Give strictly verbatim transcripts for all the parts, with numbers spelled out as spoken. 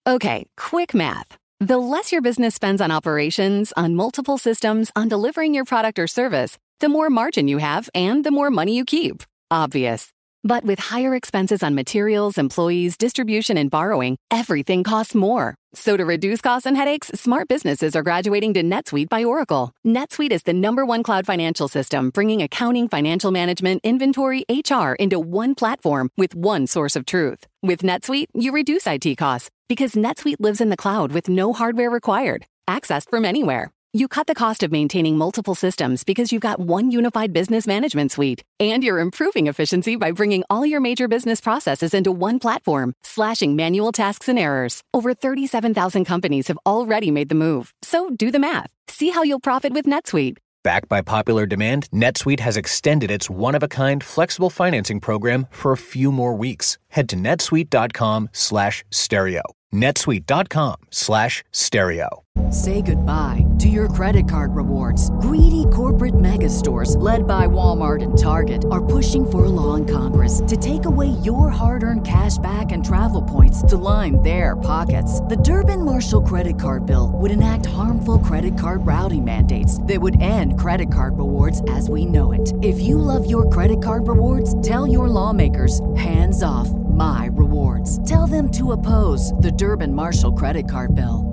Okay, quick math. The less your business spends on operations, on multiple systems, on delivering your product or service, the more margin you have and the more money you keep. Obvious. But with higher expenses on materials, employees, distribution, and borrowing, everything costs more. So to reduce costs and headaches, smart businesses are graduating to NetSuite by Oracle. NetSuite is the number one cloud financial system, bringing accounting, financial management, inventory, H R into one platform with one source of truth. With NetSuite, you reduce I T costs because NetSuite lives in the cloud with no hardware required, accessed from anywhere. You cut the cost of maintaining multiple systems because you've got one unified business management suite. And you're improving efficiency by bringing all your major business processes into one platform, slashing manual tasks and errors. Over thirty-seven thousand companies have already made the move. So do the math. See how you'll profit with NetSuite. Backed by popular demand, NetSuite has extended its one-of-a-kind flexible financing program for a few more weeks. Head to netsuite.com slash stereo. netsuite.com slash stereo. Say goodbye to your credit card rewards. Greedy corporate mega stores, led by Walmart and Target, are pushing for a law in Congress to take away your hard-earned cash back and travel points to line their pockets. The Durbin-Marshall credit card bill would enact harmful credit card routing mandates that would end credit card rewards as we know it. If you love your credit card rewards, tell your lawmakers, hands off my rewards. Tell them to oppose the Durbin-Marshall credit card bill.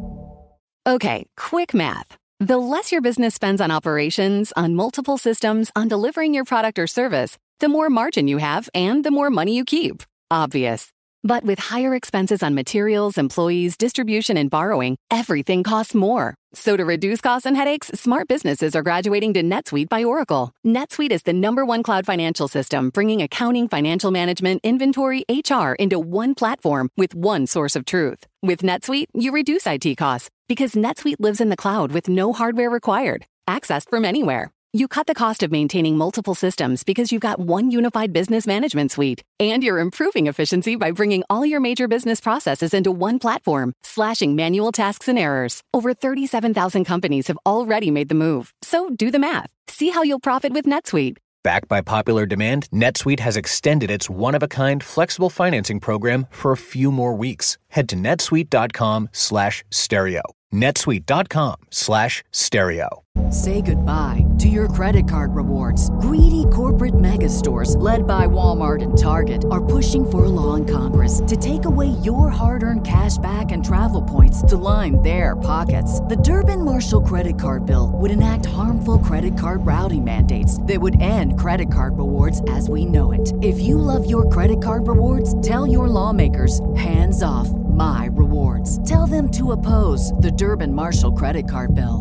Okay, quick math. The less your business spends on operations, on multiple systems, on delivering your product or service, the more margin you have and the more money you keep. Obvious. But with higher expenses on materials, employees, distribution, and borrowing, everything costs more. So to reduce costs and headaches, smart businesses are graduating to NetSuite by Oracle. NetSuite is the number one cloud financial system, bringing accounting, financial management, inventory, H R into one platform with one source of truth. With NetSuite, you reduce I T costs because NetSuite lives in the cloud with no hardware required, accessed from anywhere. You cut the cost of maintaining multiple systems because you've got one unified business management suite. And you're improving efficiency by bringing all your major business processes into one platform, slashing manual tasks and errors. Over thirty-seven thousand companies have already made the move. So do the math. See how you'll profit with NetSuite. Backed by popular demand, NetSuite has extended its one-of-a-kind flexible financing program for a few more weeks. Head to netsuite.com slash stereo. netsuite.com slash stereo. Say goodbye to your credit card rewards. Greedy corporate mega stores, led by Walmart and Target, are pushing for a law in Congress to take away your hard-earned cash back and travel points to line their pockets. The Durbin-Marshall credit card bill would enact harmful credit card routing mandates that would end credit card rewards as we know it. If you love your credit card rewards, tell your lawmakers, hands off my rewards. Tell them to oppose the Durbin-Marshall credit card bill.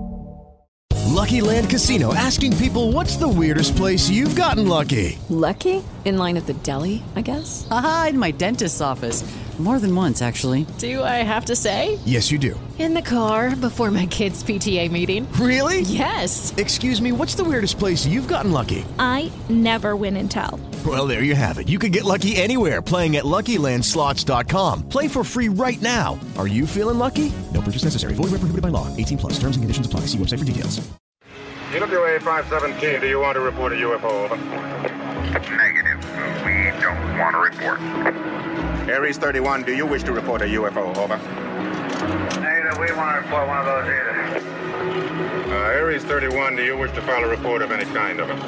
Lucky Land Casino, asking people, what's the weirdest place you've gotten lucky? Lucky? In line at the deli, I guess? Aha, in my dentist's office. More than once, actually. Do I have to say? Yes, you do. In the car before my kids' P T A meeting. Really? Yes. Excuse me, what's the weirdest place you've gotten lucky? I never win and tell. Well, there you have it. You can get lucky anywhere, playing at Lucky Land Slots dot com. Play for free right now. Are you feeling lucky? No purchase necessary. Void where prohibited by law. eighteen plus. Terms and conditions apply. See website for details. U W A five seventeen, do you want to report a U F O? Over. Negative. We don't want to report. Aries thirty-one, do you wish to report a U F O? Over. Negative. We want to report one of those either. Uh, Aries thirty-one, do you wish to file a report of any kind? Over.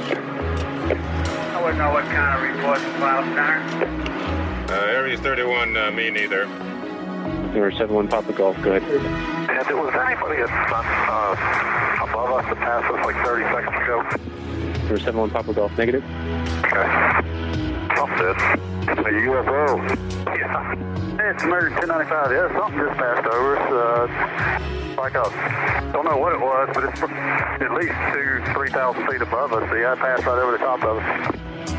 I wouldn't know what kind of report to file, Connor. Uh, Aries thirty-one, uh, me neither. Number seven one Papa Golf, go ahead. If there was anybody uh, above us that passed us like thirty seconds ago. Number seven one Papa Golf, negative. Okay. Something. A U F O. Yeah. Hey, it's American ten ninety-five. Yeah, something just passed over us. Uh, like a, don't know what it was, but it's at least two, three thousand feet above us. So yeah, it passed right over the top of us.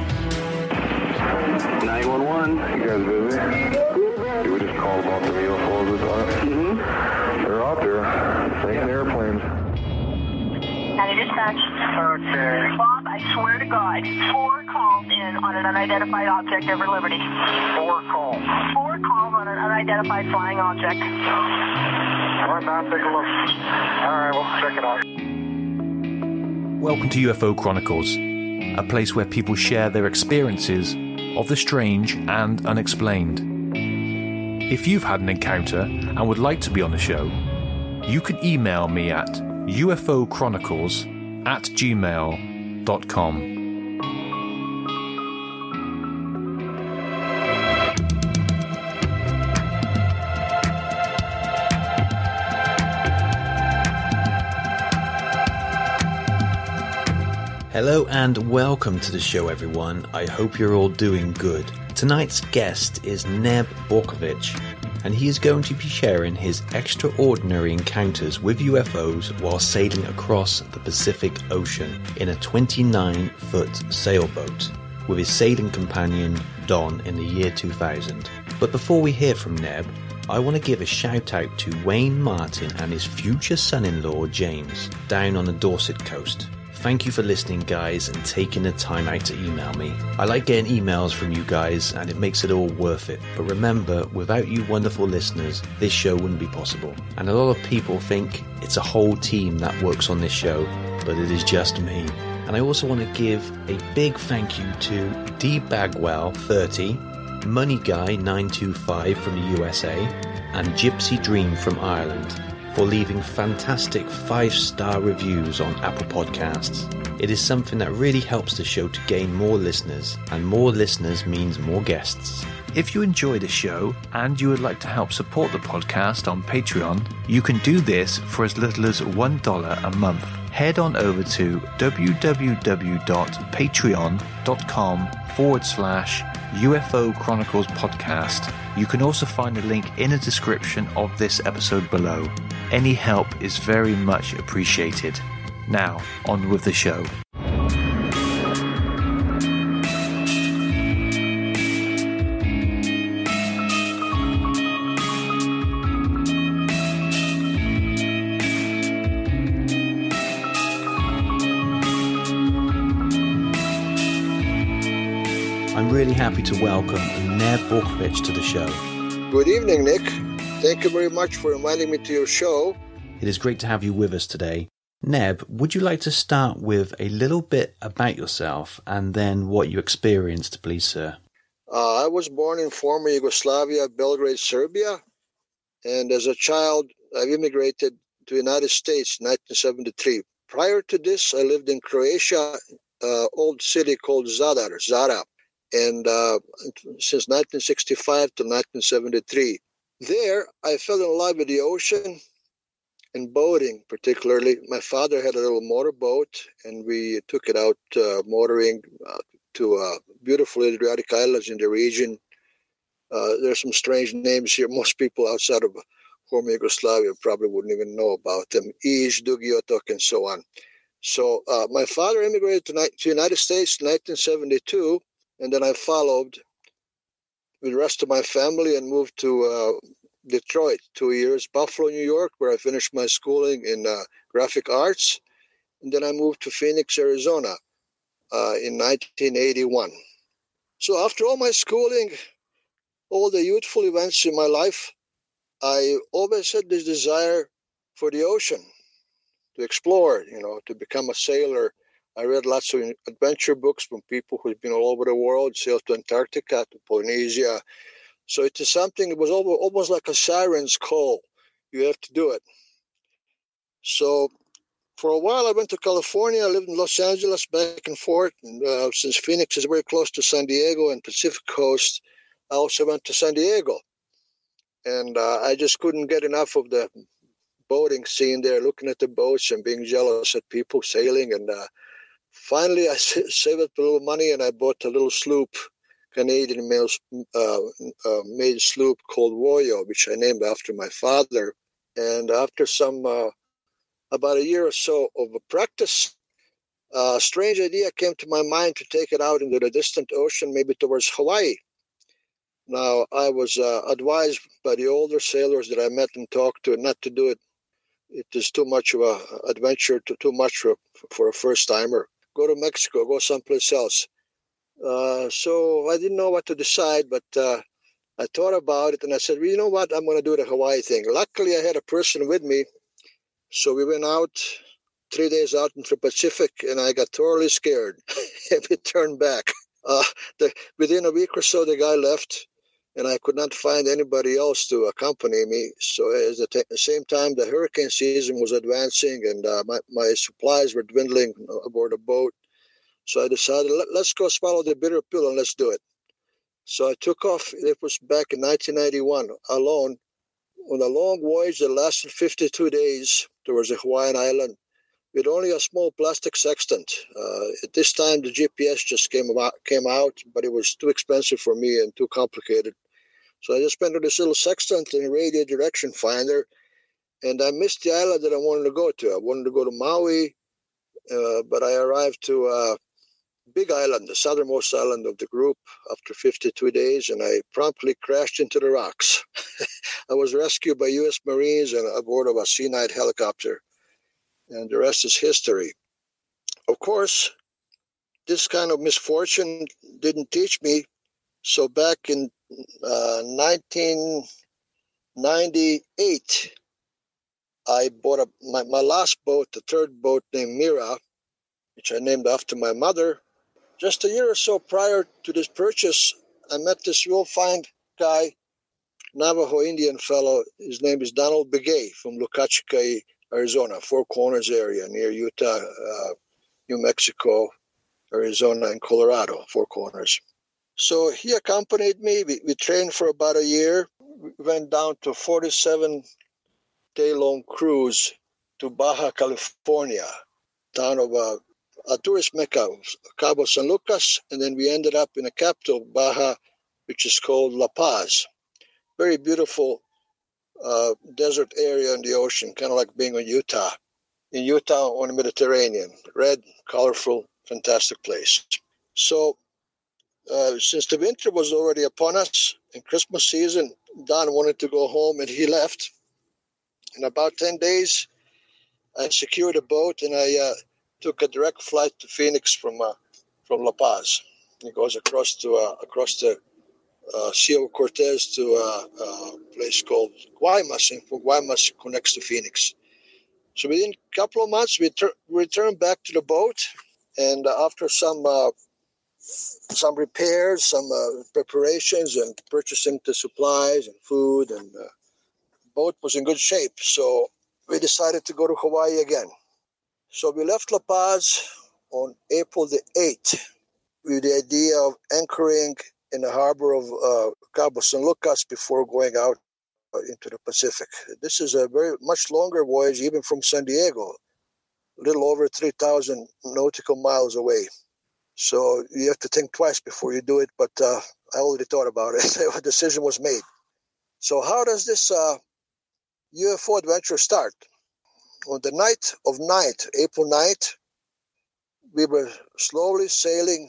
nine one one, you guys busy? We just called about the U F Os this time. Mm-hmm. They're out there, taking airplanes. County Dispatch. Okay. Bob, I swear to God, four calls in on an unidentified object over Liberty. Four calls. Four calls on an unidentified flying object. All right, now take a look. All right, we'll check it out. Welcome to U F O Chronicles, a place where people share their experiences of the strange and unexplained. If you've had an encounter and would like to be on the show, you can email me at ufochronicles at gmail dot com. Hello and welcome to the show, everyone. I hope you're all doing good. Tonight's guest is Neb Borkovich, and he is going to be sharing his extraordinary encounters with U F Os while sailing across the Pacific Ocean in a twenty-nine foot sailboat with his sailing companion Don in the year two thousand. But before we hear from Neb, I want to give a shout out to Wayne Martin and his future son-in-law James down on the Dorset coast. Thank you for listening, guys, and taking the time out to email me. I like getting emails from you guys, and it makes it all worth it. But remember, without you wonderful listeners, this show wouldn't be possible. And a lot of people think it's a whole team that works on this show, but it is just me. And I also want to give a big thank you to D Bagwell thirty, Money Guy nine two five from the U S A, and Gypsy Dream from Ireland, for leaving fantastic five-star reviews on Apple Podcasts. It is something that really helps the show to gain more listeners, and more listeners means more guests. If you enjoy the show and you would like to help support the podcast on Patreon, you can do this for as little as one dollar a month. Head on over to www.patreon.com forward slash UFO Chronicles podcast. You can also find a link in the description of this episode below. Any help is very much appreciated. Now, on with the show. I'm really happy to welcome Neb Borkovich to the show. Good evening, Nick. Thank you very much for inviting me to your show. It is great to have you with us today. Neb, would you like to start with a little bit about yourself and then what you experienced, please, sir? Uh, I was born in former Yugoslavia, Belgrade, Serbia. And as a child, I immigrated to the United States in nineteen seventy-three. Prior to this, I lived in Croatia, uh, old city called Zadar, Zara. And uh, since nineteen sixty-five to nineteen seventy-three. There, I fell in love with the ocean and boating, particularly. My father had a little motorboat, and we took it out uh, motoring uh, to uh, beautiful Adriatic islands in the region. Uh, there's some strange names here. Most people outside of former Yugoslavia probably wouldn't even know about them. Iž, Dugi Otok, and so on. So uh, my father immigrated to, to the United States in nineteen seventy-two, and then I followed with the rest of my family and moved to uh, Detroit, two years, Buffalo, New York, where I finished my schooling in uh, graphic arts. And then I moved to Phoenix, Arizona uh, in nineteen eighty-one. So after all my schooling, all the youthful events in my life, I always had this desire for the ocean, to explore, you know, to become a sailor. I read lots of adventure books from people who've been all over the world, sailed to Antarctica, to Polynesia. So it is something, it was almost like a siren's call. You have to do it. So for a while, I went to California. I lived in Los Angeles, back and forth. And, uh, since Phoenix is very close to San Diego and Pacific Coast, I also went to San Diego. And uh, I just couldn't get enough of the boating scene there, looking at the boats and being jealous at people sailing. And uh, finally, I saved up a little money and I bought a little sloop, Canadian made, uh, uh, made sloop called Woyo, which I named after my father. And after some, uh, about a year or so of practice, a strange idea came to my mind to take it out into the distant ocean, maybe towards Hawaii. Now, I was uh, advised by the older sailors that I met and talked to not to do it. It is too much of an adventure, too, too much for, for a first-timer. Go to Mexico, go someplace else. Uh, so I didn't know what to decide, but uh, I thought about it, and I said, well, you know what, I'm going to do the Hawaii thing. Luckily, I had a person with me, so we went out, three days out into the Pacific, and I got thoroughly scared. And we turned back. Uh, the, within a week or so, the guy left. and I could not find anybody else to accompany me. So at the, t- the same time, the hurricane season was advancing, and uh, my, my supplies were dwindling aboard a boat. So I decided, Let, let's go swallow the bitter pill and let's do it. So I took off. It was back in nineteen ninety-one, alone, on a long voyage that lasted fifty-two days towards a Hawaiian island with only a small plastic sextant. Uh, at this time, the G P S just came about, came out, but it was too expensive for me and too complicated. So I just went with this little sextant and radio direction finder, and I missed the island that I wanted to go to. I wanted to go to Maui, uh, but I arrived to uh, Big Island, the southernmost island of the group, after fifty-two days, and I promptly crashed into the rocks. I was rescued by U S Marines and aboard of a C nine helicopter, and the rest is history. Of course, this kind of misfortune didn't teach me, so back in uh, nineteen ninety-eight, I bought a, my, my last boat, the third boat named Mira, which I named after my mother. Just a year or so prior to this purchase, I met this real fine guy, Navajo Indian fellow. His name is Donald Begay from Lucachicay, Arizona, Four Corners area near Utah, uh, New Mexico, Arizona, and Colorado, Four Corners. So he accompanied me. We, we trained for about a year. We went down to a forty-seven day long cruise to Baja California, town of uh, a tourist mecca, Cabo San Lucas, and then we ended up in the capital, Baja, which is called La Paz. Very beautiful uh, desert area in the ocean, kind of like being in Utah. In Utah on the Mediterranean, red, colorful, fantastic place. So uh, since the winter was already upon us, in Christmas season, Don wanted to go home and he left. In about ten days, I secured a boat and I uh, took a direct flight to Phoenix from uh, from La Paz. It goes across to uh, across the uh, Sea of Cortez to uh, a place called Guaymas, and from Guaymas it connects to Phoenix. So within a couple of months, we ter- returned back to the boat, and uh, after some uh, some repairs, some uh, preparations, and purchasing the supplies and food, and uh, the boat was in good shape. So we decided to go to Hawaii again. So we left La Paz on April the eighth with the idea of anchoring in the harbor of uh, Cabo San Lucas before going out uh, into the Pacific. This is a very much longer voyage, even from San Diego, a little over three thousand nautical miles away. So you have to think twice before you do it, but uh, I already thought about it. A decision was made. So how does this uh, U F O adventure start? On the night of ninth, April ninth, we were slowly sailing.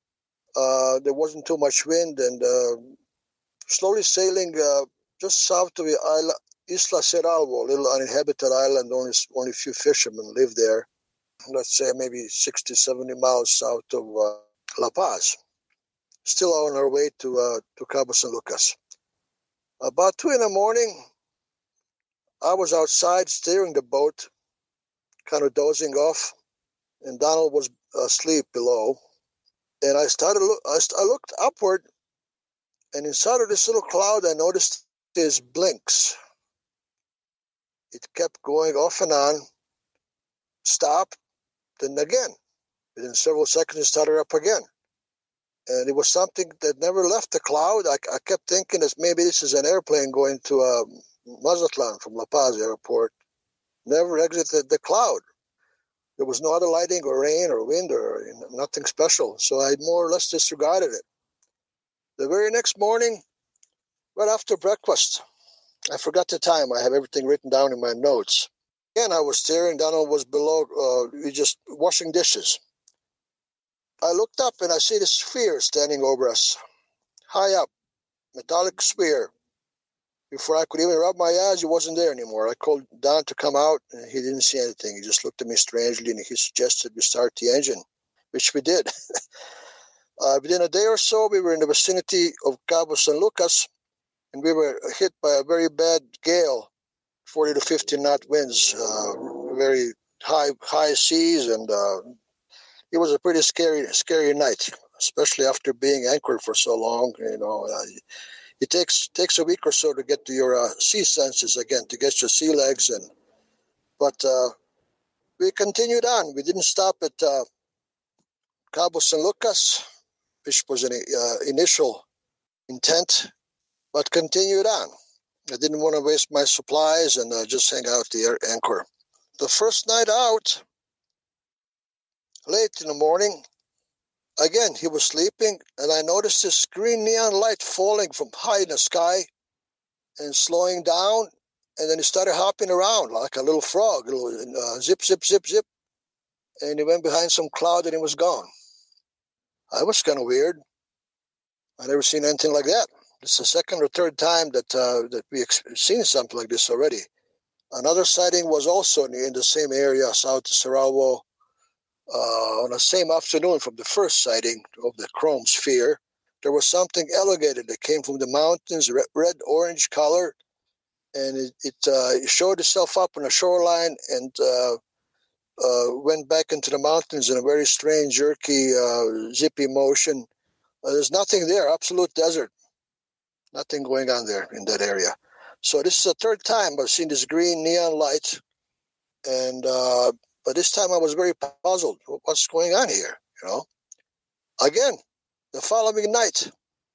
Uh, there wasn't too much wind, and uh, slowly sailing uh, just south of the isla, Isla Cerralvo, a little uninhabited island. Only only a few fishermen live there. Let's say maybe sixty, seventy miles south of uh, La Paz. Still on our way to uh, to Cabo San Lucas. About two in the morning, I was outside steering the boat, kind of dozing off, and Donald was asleep below. And I started. Look, I, I looked upward, and inside of this little cloud, I noticed these blinks. It kept going off and on. Stop, then again. Within several seconds, it started up again. And it was something that never left the cloud. I, I kept thinking that maybe this is an airplane going to uh, Mazatlan from La Paz airport. Never exited the cloud. There was no other lighting or rain or wind or you know, nothing special. So I more or less disregarded it. The very next morning, right after breakfast, I forgot the time. I have everything written down in my notes. Again, I was staring. Donald was below. Uh, we just washing dishes. I looked up and I see this sphere standing over us, high up, metallic sphere. Before I could even rub my eyes, he wasn't there anymore. I called Don to come out, and he didn't see anything. He just looked at me strangely, and he suggested we start the engine, which we did. uh, within a day or so, we were in the vicinity of Cabo San Lucas, and we were hit by a very bad gale, forty to fifty knot winds, uh, very high high seas, and uh, it was a pretty scary scary night, especially after being anchored for so long. You know, uh, it takes takes a week or so to get to your uh, sea senses again, to get your sea legs. And But uh, we continued on. We didn't stop at uh, Cabo San Lucas, which was an uh, initial intent, but continued on. I didn't want to waste my supplies and uh, just hang out the air anchor. The first night out, late in the morning, again, he was sleeping, and I noticed this green neon light falling from high in the sky and slowing down, and then he started hopping around like a little frog, a little uh, zip, zip, zip, zip, and he went behind some cloud and he was gone. I was kind of weird. I never seen anything like that. This is the second or third time that uh, that we ex- seen something like this already. Another sighting was also in the, in the same area, south of Saralvo, uh, on the same afternoon from the first sighting of the chrome sphere. There was something elongated that came from the mountains, red, red orange color, and it, it, uh, it showed itself up on the shoreline and uh, uh, went back into the mountains in a very strange, jerky, uh, zippy motion. Uh, there's nothing there, absolute desert. Nothing going on there in that area. So this is the third time I've seen this green neon light, and uh, but this time I was very puzzled. What's going on here? You know. Again, the following night.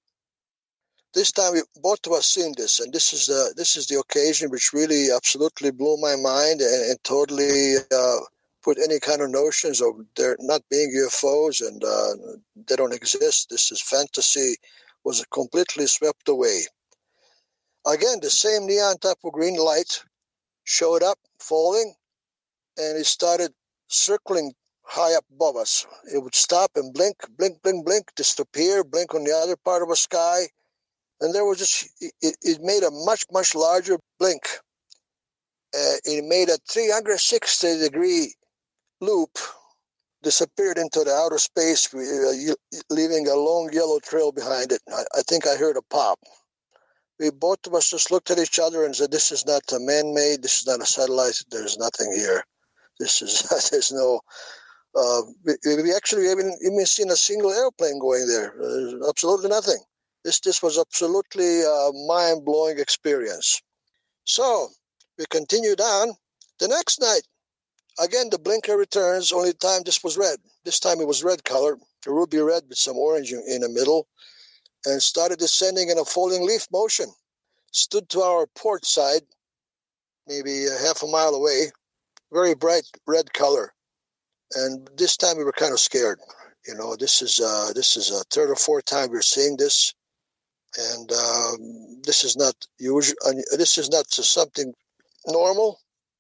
This time we both of us seen this, and this is the this is the occasion which really absolutely blew my mind and, and totally uh, put any kind of notions of there not being U F Os and uh, they don't exist. This is fantasy. Was completely swept away. Again, the same neon type of green light showed up, falling, and it started circling high up above us. It would stop and blink, blink, blink, blink, disappear, blink on the other part of the sky, and there was just, it, it made a much, much larger blink. Uh, it made a three hundred sixty degree loop, disappeared into the outer space, uh, leaving a long yellow trail behind it. I, I think I heard a pop. We both of us just looked at each other and said, this is not a man-made, this is not a satellite, there's nothing here. This is, there's no, uh, we, we actually haven't even seen a single airplane going there. There's absolutely nothing. This, this was absolutely a mind-blowing experience. So we continued on. The next night, again, the blinker returns, only time this was red. This time it was red color, a ruby red with some orange in the middle, and started descending in a folding leaf motion. Stood to our port side, maybe a half a mile away, very bright red color. And this time we were kind of scared. You know, this is uh, this is a third or fourth time we're seeing this, and um, this is not usual. This is not something normal.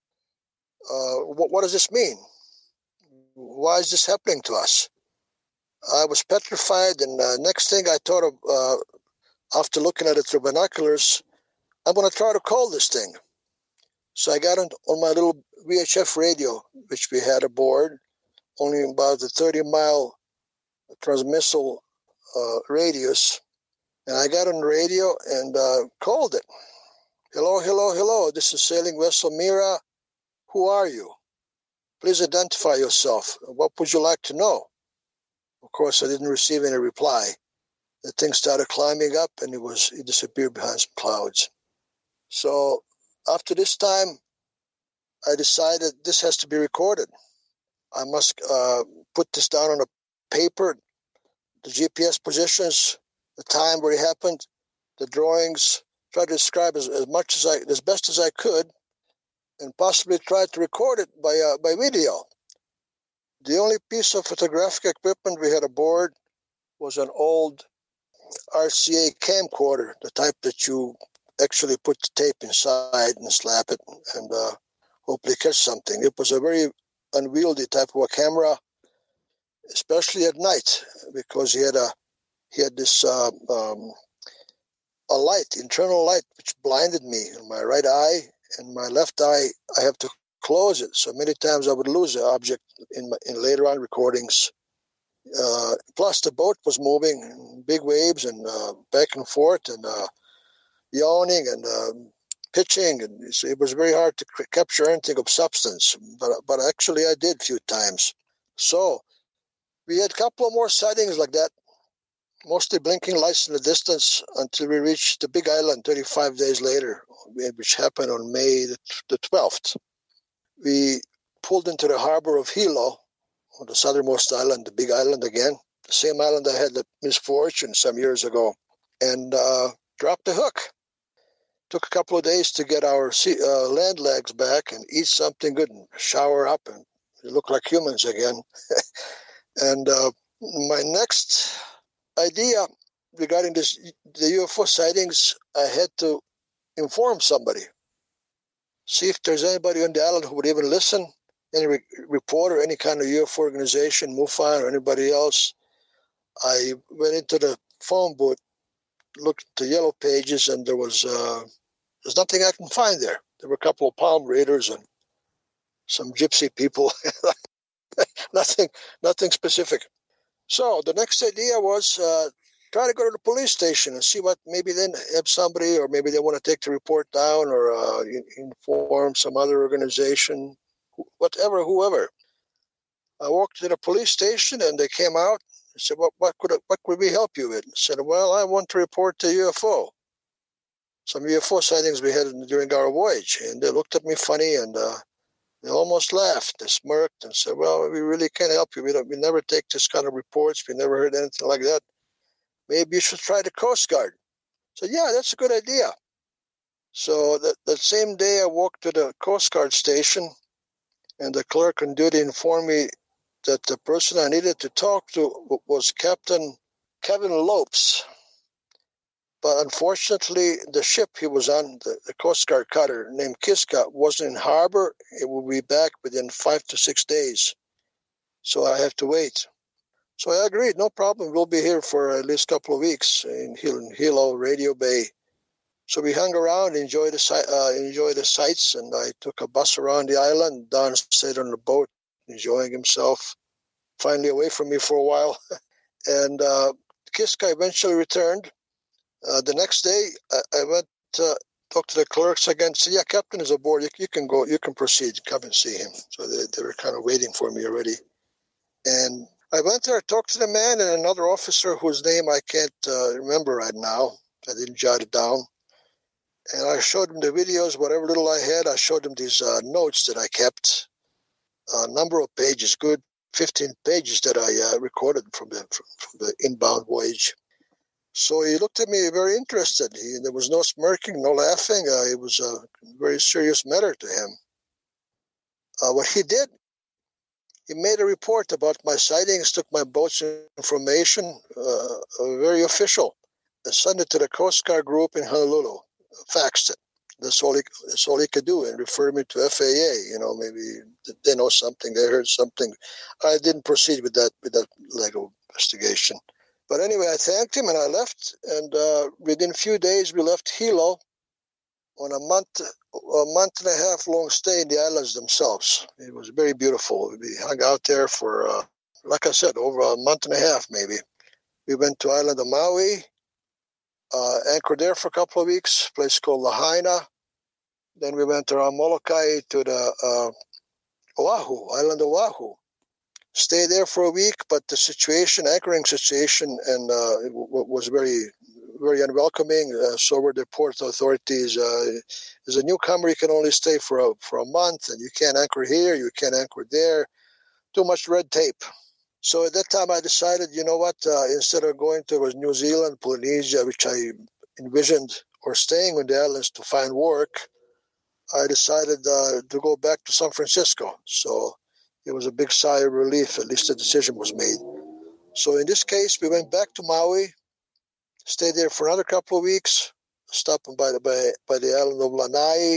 Uh, what, what does this mean? Why is this happening to us? I was petrified, and uh, next thing I thought of, uh, after looking at it through binoculars, I'm going to try to call this thing. So I got on, on my little V H F radio, which we had aboard, only about a thirty-mile transmissal uh, radius, and I got on the radio and uh, called it. Hello, hello, hello, this is sailing vessel Mira. Who are you? Please identify yourself. What would you like to know? Of course, I didn't receive any reply. The thing started climbing up, and it was it disappeared behind some clouds. So after this time, I decided this has to be recorded. I must uh, put this down on a paper, the G P S positions, the time where it happened, the drawings, try to describe as, as much as I, as best as I could, and possibly try to record it by uh, by video. The only piece of photographic equipment we had aboard was an old R C A camcorder, the type that you actually put the tape inside and slap it and uh, hopefully catch something. It was a very unwieldy type of a camera, especially at night, because he had a he had this uh, um, a light, internal light, which blinded me in my right eye, and my left eye I have to close it. So many times I would lose the object in my, in later on recordings. Uh, plus the boat was moving, big waves and uh, back and forth and uh, yawning and uh, pitching, and it was very hard to c- capture anything of substance. But but actually I did a few times. So we had a couple of more sightings like that mostly blinking lights in the distance until we reached the Big Island thirty-five days later, which happened on May the twelfth. We pulled into the harbor of Hilo, on the southernmost island, the Big Island again, the same island I had the misfortune some years ago, and uh, dropped the hook. Took a couple of days to get our sea, uh, land legs back and eat something good and shower up and look like humans again. And uh, my next idea regarding this, the U F O sightings, I had to inform somebody. See if there's anybody on the island who would even listen, any re- reporter, any kind of U F O organization, MUFON or anybody else. I went into the phone booth, looked at the yellow pages, and there was uh, there's nothing I can find there. There were a couple of palm readers and some gypsy people. nothing, nothing specific. So the next idea was uh, try to go to the police station and see what, maybe they have somebody, or maybe they want to take the report down, or uh, inform some other organization, whatever, whoever. I walked to the police station and they came out and said, what, what could what could we help you with? I said, well, I want to report to U F O. Some U F O sightings we had during our voyage. And they looked at me funny, and uh, they almost laughed. They smirked and said, well, we really can't help you. We, don't, we never take this kind of reports. We never heard anything like that. Maybe you should try the Coast Guard. So, yeah, that's a good idea. So that, that same day I walked to the Coast Guard station, and the clerk on duty informed me that the person I needed to talk to was Captain Kevin Lopes. But unfortunately, the ship he was on, the, the Coast Guard cutter named Kiska, wasn't in harbor. It will be back within five to six days. So I have to wait. So I agreed, no problem. We'll be here for at least a couple of weeks in Hilo, Radio Bay. So we hung around, enjoyed the, uh, enjoyed the sights, and I took a bus around the island. Don stayed on the boat, enjoying himself, finally away from me for a while. And uh, Kiska eventually returned. Uh, the next day, I, I went to talk to the clerks again. Said, "Yeah, Captain is aboard. You, you can go. You can proceed. Come and see him." So they, they were kind of waiting for me already. And I went there, talked to the man and another officer whose name I can't uh, remember right now. I didn't jot it down. And I showed him the videos, whatever little I had. I showed him these uh, notes that I kept, a number of pages, good fifteen pages that I uh, recorded from the from, from the inbound voyage. So he looked at me very interested. He, there was no smirking, no laughing. Uh, it was a very serious matter to him. Uh, what he did, he made a report about my sightings, took my boat's information, uh, very official, and sent it to the Coast Guard group in Honolulu, faxed it. That's all he, that's all he could do, and refer me to F A A. You know, maybe they know something, they heard something. I didn't proceed with that with that leg of investigation. But anyway, I thanked him and I left. And uh, within a few days, we left Hilo on a month, a month and a half long stay in the islands themselves. It was very beautiful. We hung out there for, uh, like I said, over a month and a half maybe. We went to island of Maui, uh, anchored there for a couple of weeks, a place called Lahaina. Then we went around Molokai to the uh, Oahu, island of Oahu. Stayed there for a week, but the situation, anchoring situation, and uh, it w- was very, very unwelcoming. Uh, so were the port authorities. Uh, as a newcomer, you can only stay for a, for a month, and you can't anchor here, you can't anchor there. Too much red tape. So at that time, I decided, you know what? Uh, instead of going to New Zealand, Polynesia, which I envisioned, or staying on the islands to find work, I decided uh, to go back to San Francisco. So it was a big sigh of relief. At least the decision was made. So in this case, we went back to Maui, stayed there for another couple of weeks, stopping by the by, by the island of Lanai.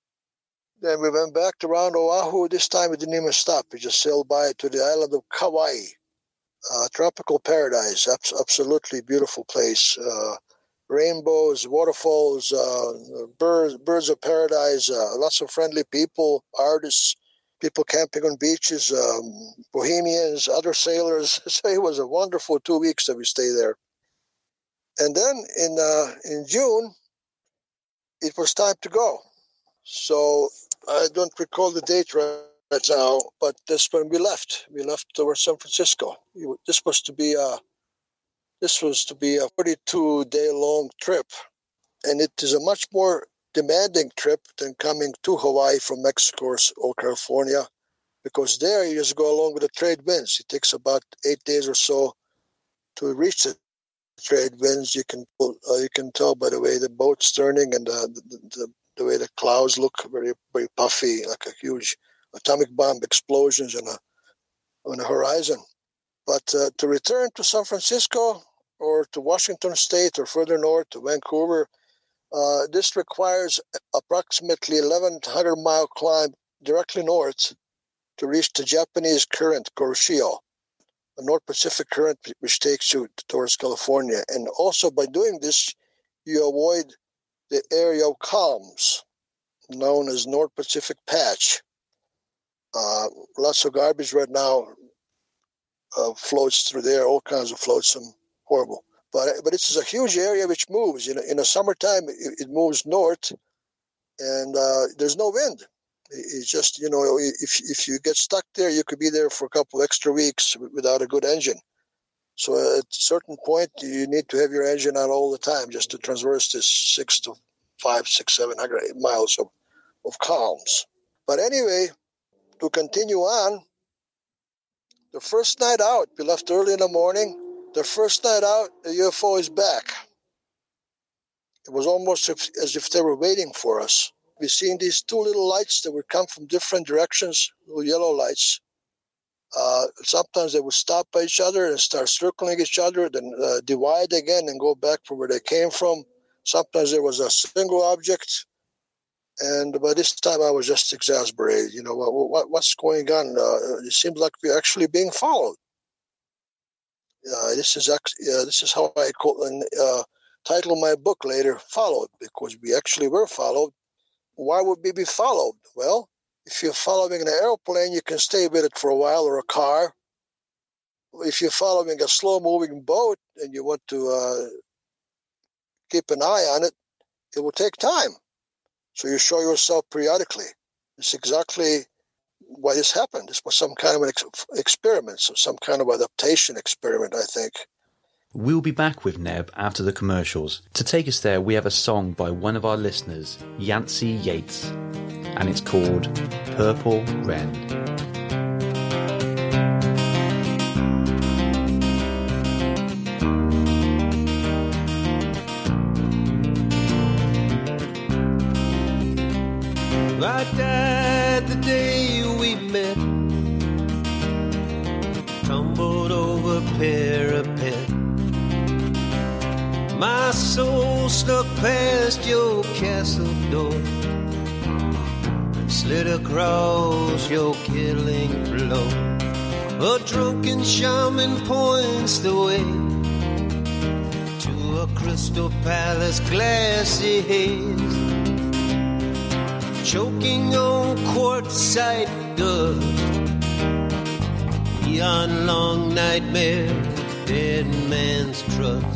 Then we went back to around Oahu. This time we didn't even stop. We just sailed by to the island of Kauai, uh, tropical paradise, abs- absolutely beautiful place. Uh, rainbows, waterfalls, uh, birds, birds of paradise, uh, lots of friendly people, artists, people camping on beaches, um, bohemians, other sailors. So it was a wonderful two weeks that we stayed there. And then in uh, in June, it was time to go. So I don't recall the date right now, but that's when we left. We left towards San Francisco. This was to be a This was to be a forty-two day long trip, and it is a much more demanding trip than coming to Hawaii from Mexico or, or California, because there you just go along with the trade winds. It takes about eight days or so to reach the trade winds. You can uh, you can tell by the way the boat's turning and uh, the, the the way the clouds look, very very puffy, like a huge atomic bomb explosions on a on the horizon. But uh, to return to San Francisco or to Washington State or further north to Vancouver, uh, this requires approximately eleven hundred mile climb directly north to reach the Japanese current Kuroshio, a North Pacific current which takes you towards California. And also by doing this, you avoid the area of calms known as North Pacific Patch. Uh, lots of garbage right now uh, floats through there, all kinds of floats, some horrible. But but this is a huge area which moves. You know, in the summertime, it, it moves north, and uh, there's no wind. It's just, you know, if if you get stuck there, you could be there for a couple extra weeks without a good engine. So at a certain point, you need to have your engine on all the time just to traverse this six to five, six, seven hundred miles of, of calms. But anyway, to continue on, the first night out, we left early in the morning. The first night out, the U F O is back. It was almost as if they were waiting for us. We've seen these two little lights that would come from different directions, little yellow lights. Uh, sometimes they would stop by each other and start circling each other, then uh, divide again and go back from where they came from. Sometimes there was a single object. And by this time, I was just exasperated. You know, what, what, what's going on? Uh, it seems like we're actually being followed. Uh, this is actually, uh, this is how I call, uh, title my book later, Followed, because we actually were followed. Why would we be followed? Well, if you're following an airplane, you can stay with it for a while, or a car. If you're following a slow-moving boat and you want to uh, keep an eye on it, it will take time. So you show yourself periodically. It's exactly why this happened. This was some kind of an ex- experiment, so some kind of adaptation experiment, I think. We'll be back with Neb after the commercials. To take us there, we have a song by one of our listeners, Yancey Yates, and it's called Purple Wren. I died the day we met, tumbled over parapet. My soul snuck past your castle door, slid across your killing floor. A drunken shaman points the way to a crystal palace glassy haze, choking on quartzite dust. Beyond long nightmare, dead man's trust.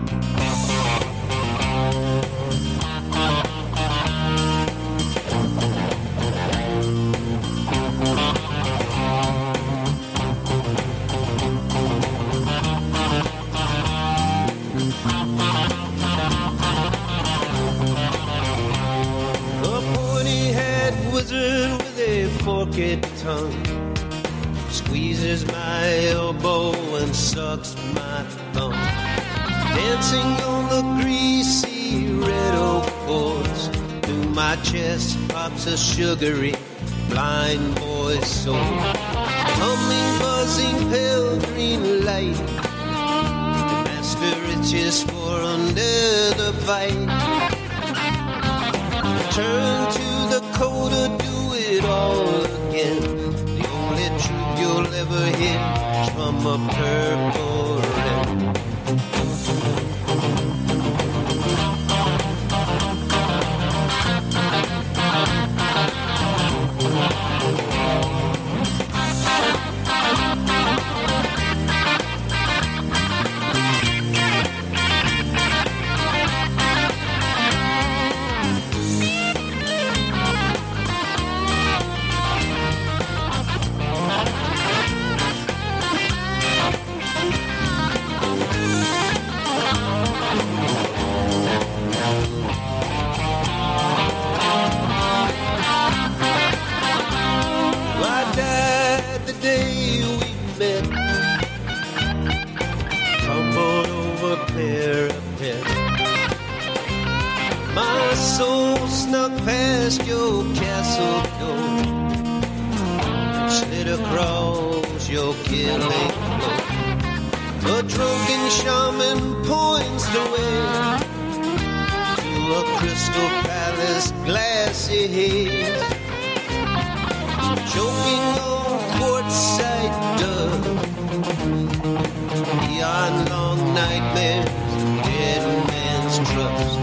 Forked tongue squeezes my elbow and sucks my thumb, dancing on the greasy red oak boards. Through my chest pops a sugary blind boy's soul, humming, buzzing, pale green light. The master reaches for under the fight. Turn to the coda, do it all again. The only truth you'll ever hear is from a purple wren. past your castle door and slid across your killing floor. A drunken shaman points the way to a crystal palace glassy haze, choking on quartzite dust, beyond long nightmares, dead man's trust.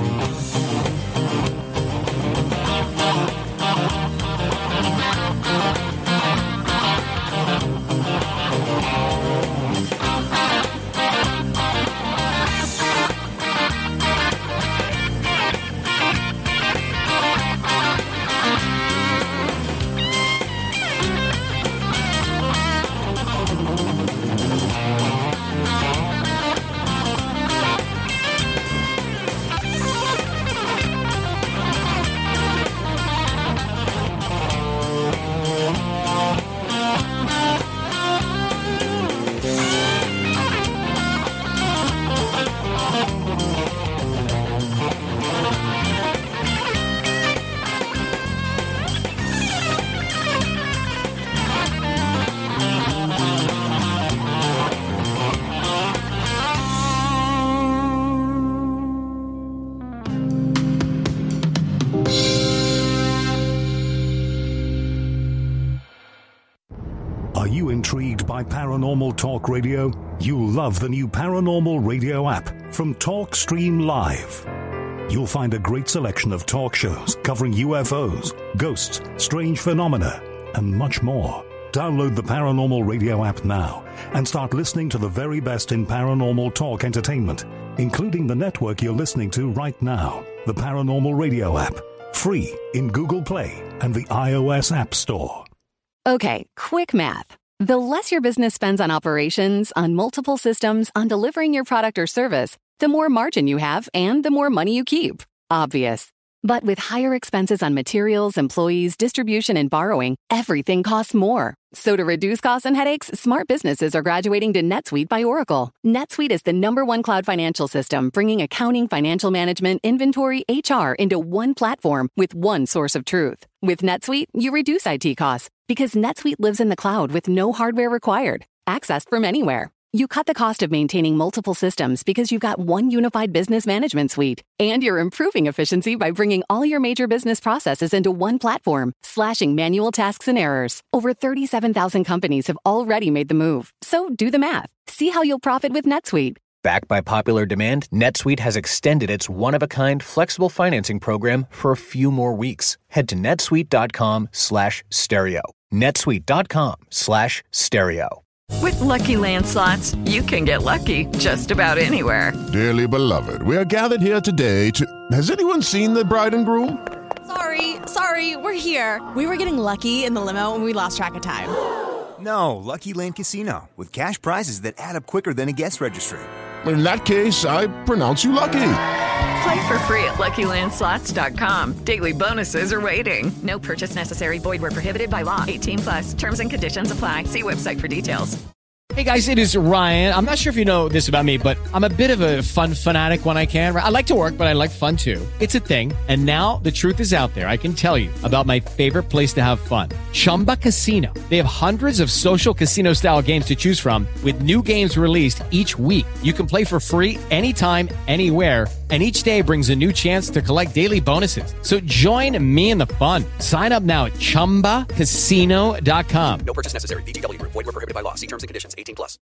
Are you intrigued by Paranormal Talk Radio? You'll love the new Paranormal Radio app from TalkStream Live. You'll find a great selection of talk shows covering U F Os, ghosts, strange phenomena, and much more. Download the Paranormal Radio app now and start listening to the very best in paranormal talk entertainment, including the network you're listening to right now, the Paranormal Radio app, free in Google Play and the iOS App Store. Okay, quick math. The less your business spends on operations, on multiple systems, on delivering your product or service, the more margin you have and the more money you keep. Obvious. But with higher expenses on materials, employees, distribution, and borrowing, everything costs more. So to reduce costs and headaches, smart businesses are graduating to NetSuite by Oracle. NetSuite is the number one cloud financial system, bringing accounting, financial management, inventory, H R into one platform with one source of truth. With NetSuite, you reduce I T costs because NetSuite lives in the cloud with no hardware required, accessed from anywhere. You cut the cost of maintaining multiple systems because you've got one unified business management suite. And you're improving efficiency by bringing all your major business processes into one platform, slashing manual tasks and errors. Over thirty-seven thousand companies have already made the move. So do the math. See how you'll profit with NetSuite. Backed by popular demand, NetSuite has extended its one-of-a-kind flexible financing program for a few more weeks. Head to netsuite.com slash stereo. netsuite.com slash stereo. With Lucky Land Slots, you can get lucky just about anywhere. Dearly beloved, we are gathered here today to... Has anyone seen the bride and groom? Sorry, sorry, we're here. We were getting lucky in the limo and we lost track of time. No, Lucky Land Casino, with cash prizes that add up quicker than a guest registry. In that case, I pronounce you lucky. Play for free at lucky land slots dot com. Daily bonuses are waiting. No purchase necessary. Void where prohibited by law. eighteen plus. Terms and conditions apply. See website for details. Hey guys, it is Ryan. I'm not sure if you know this about me, but I'm a bit of a fun fanatic when I can. I like to work, but I like fun too. It's a thing. And now the truth is out there. I can tell you about my favorite place to have fun. Chumba Casino. They have hundreds of social casino style games to choose from with new games released each week. You can play for free anytime, anywhere. And each day brings a new chance to collect daily bonuses. So join me in the fun. Sign up now at chumba casino dot com. No purchase necessary. V G W. Void where prohibited by law. See terms and conditions. eighteen plus.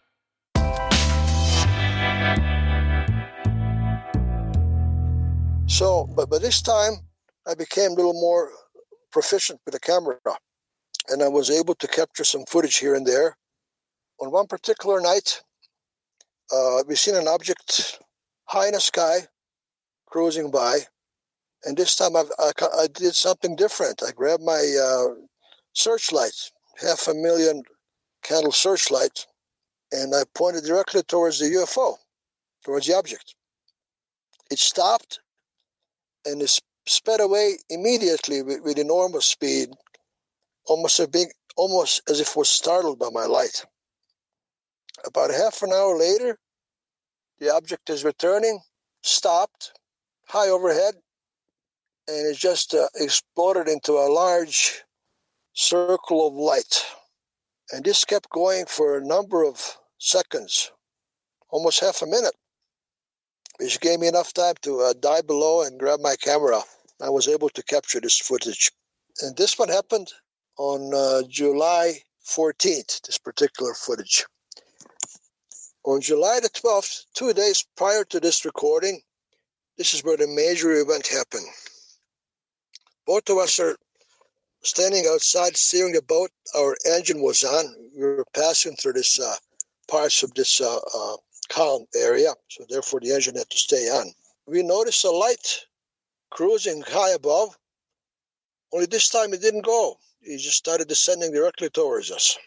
So, but by this time, I became a little more proficient with the camera, and I was able to capture some footage here and there. On one particular night, uh, we seen an object high in the sky, cruising by, and this time I've, I, I did something different. I grabbed my uh, searchlight, half a million candle searchlight, and I pointed directly towards the U F O, towards the object. It stopped, and it sped away immediately with, with enormous speed, almost a big, almost as if it was startled by my light. About half an hour later, the object is returning, stopped, high overhead, and it just uh, exploded into a large circle of light. And this kept going for a number of seconds, almost half a minute, which gave me enough time to uh, dive below and grab my camera. I was able to capture this footage. And this one happened on uh, July fourteenth, this particular footage. On July the twelfth, two days prior to this recording, this is where the major event happened. Both of us are standing outside steering the boat. Our engine was on. We were passing through this uh, parts of this uh, uh, calm area, so therefore the engine had to stay on. We noticed a light cruising high above, only this time it didn't go. It just started descending directly towards us.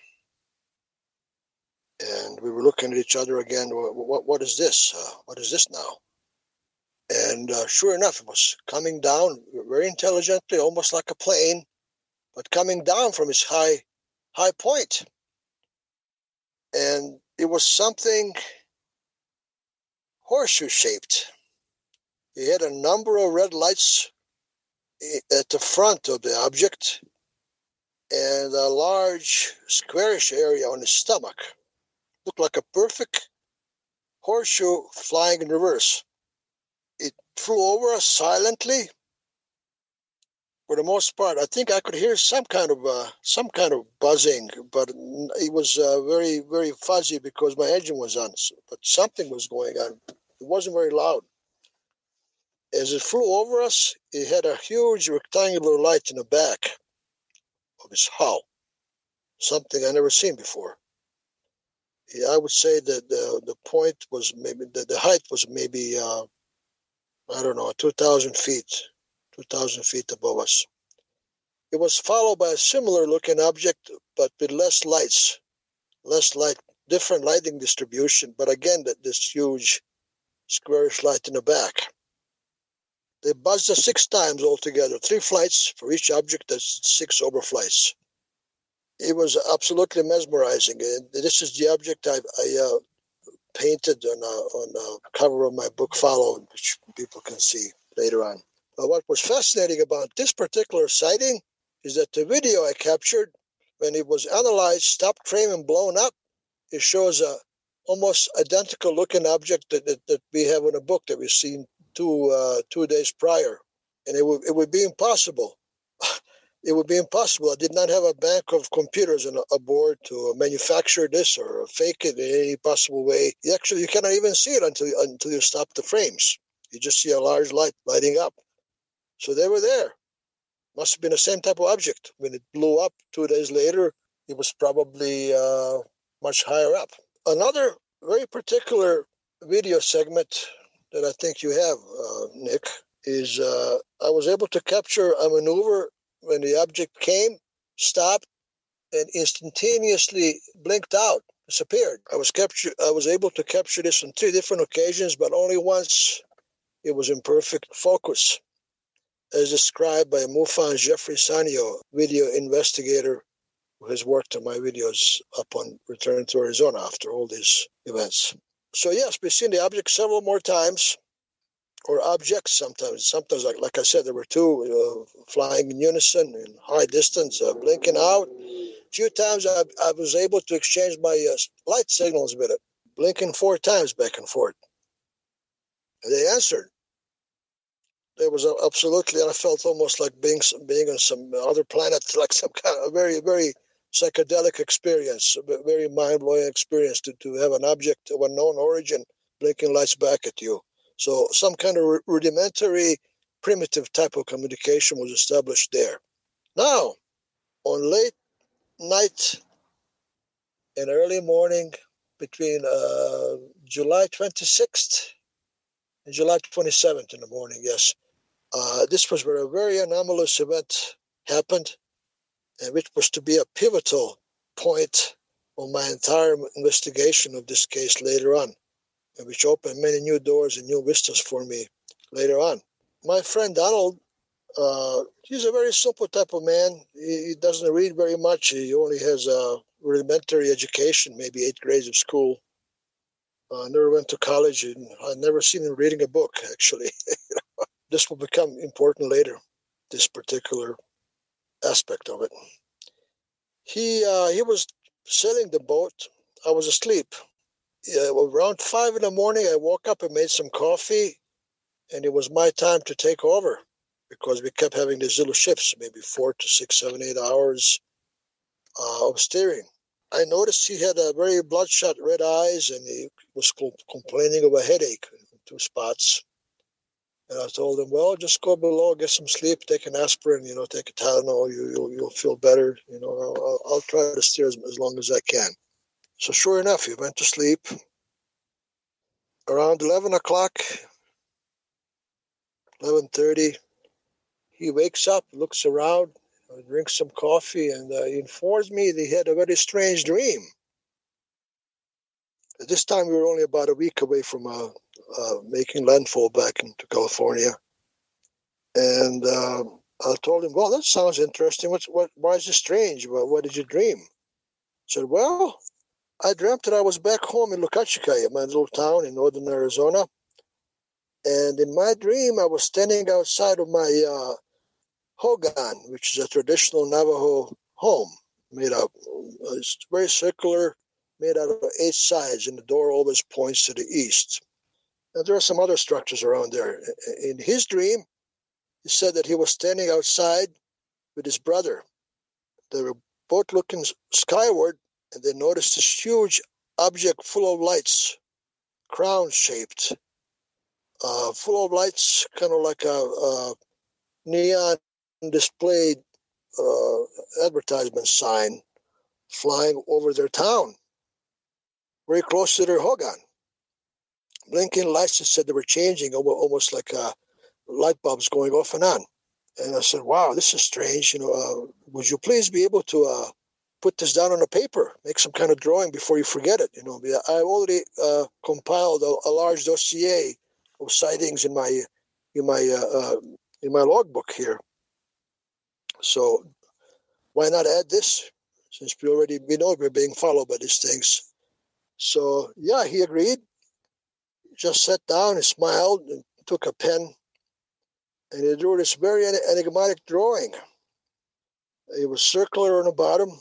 And we were looking at each other again. What, what, what is this? Uh, what is this now? And uh, sure enough, it was coming down very intelligently, almost like a plane, but coming down from its high, high point. And it was something horseshoe-shaped. It had a number of red lights at the front of the object and a large squarish area on its stomach. Looked like a perfect horseshoe flying in reverse. It flew over us silently. For the most part, I think I could hear some kind of uh, some kind of buzzing, but it was uh, very, very fuzzy because my engine was on. But something was going on. It wasn't very loud. As it flew over us, it had a huge rectangular light in the back of its hull, something I never seen before. I would say that the the point was maybe the, the height was maybe uh, I don't know two thousand feet, two thousand feet above us. It was followed by a similar looking object, but with less lights, less light, different lighting distribution. But again, that this huge squarish light in the back. They buzzed us six times altogether, three flights for each object. That's six overflights. It was absolutely mesmerizing. And this is the object I, I uh, painted on, uh, on the cover of my book, Follow, which people can see later on. But what was fascinating about this particular sighting is that the video I captured, when it was analyzed, stopped frame and blown up, it shows a almost identical looking object that, that, that we have in a book that we've seen two uh, two days prior. And it would, it would be impossible. It would be impossible. I did not have a bank of computers on aboard to manufacture this or fake it in any possible way. You actually, you cannot even see it until, until you stop the frames. You just see a large light lighting up. So they were there. Must have been the same type of object. When it blew up two days later, it was probably uh, much higher up. Another very particular video segment that I think you have, uh, Nick, is uh, I was able to capture a maneuver when the object came, stopped, and instantaneously blinked out, disappeared. I was capture, I was able to capture this on three different occasions, but only once it was in perfect focus, as described by Mufan Jeffrey Sanyo, video investigator who has worked on my videos upon return to Arizona after all these events. So yes, we've seen the object several more times, or objects sometimes. Sometimes, like like I said, there were two uh, flying in unison in high distance, uh, blinking out. A few times I, I was able to exchange my uh, light signals with it, blinking four times back and forth. And they answered. There was a, absolutely, I felt almost like being being on some other planet, like some kind of very, very psychedelic experience, a very mind-blowing experience to, to have an object of unknown origin blinking lights back at you. So some kind of rudimentary, primitive type of communication was established there. Now, on late night and early morning between uh, July twenty-sixth and July twenty-seventh in the morning, yes, uh, this was where a very anomalous event happened, and which was to be a pivotal point on my entire investigation of this case later on, and which opened many new doors and new vistas for me later on. My friend Donald, uh, he's a very simple type of man. He, he doesn't read very much. He only has a rudimentary education, maybe eight grades of school. Uh, never went to college, and I've never seen him reading a book, actually. This will become important later. this particular aspect of it. He uh, he was sailing the boat. I was asleep. Yeah, around five in the morning, I woke up and made some coffee, and it was my time to take over because we kept having these little shifts, maybe four to six, seven, eight hours uh, of steering. I noticed he had a very bloodshot red eyes, and he was co- complaining of a headache in two spots. And I told him, well, just go below, get some sleep, take an aspirin, you know, take a Tylenol, you, you'll, you'll feel better. You know, I'll, I'll try to steer as, as long as I can. So sure enough, he went to sleep. Around eleven o'clock, eleven thirty, he wakes up, looks around, drinks some coffee, and uh, he informs me that he had a very strange dream. At this time, we were only about a week away from uh, uh, making landfall back into California. And uh, I told him, well, that sounds interesting. What's, what, why is it strange? Well, what did you dream? He said, well, I dreamt that I was back home in Lucachicay, my little town in northern Arizona. And in my dream, I was standing outside of my uh, hogan, which is a traditional Navajo home made out. It's very circular, made out of eight sides, and the door always points to the east. And there are some other structures around there. In his dream, he said that he was standing outside with his brother. They were both looking skyward, and they noticed this huge object full of lights, crown-shaped, uh, full of lights, kind of like a, a neon displayed uh, advertisement sign flying over their town, very close to their hogan. Blinking lights that said they were changing, almost like uh, light bulbs going off and on. And I said, wow, this is strange. You know, uh, would you please be able to uh, put this down on a paper, make some kind of drawing before you forget it? You know, I've already uh, compiled a, a large dossier of sightings in my in my uh, uh, in my logbook here. So why not add this, since we already we know we're being followed by these things? So yeah, he agreed. Just sat down and smiled and took a pen, and he drew this very enigmatic drawing. It was circular on the bottom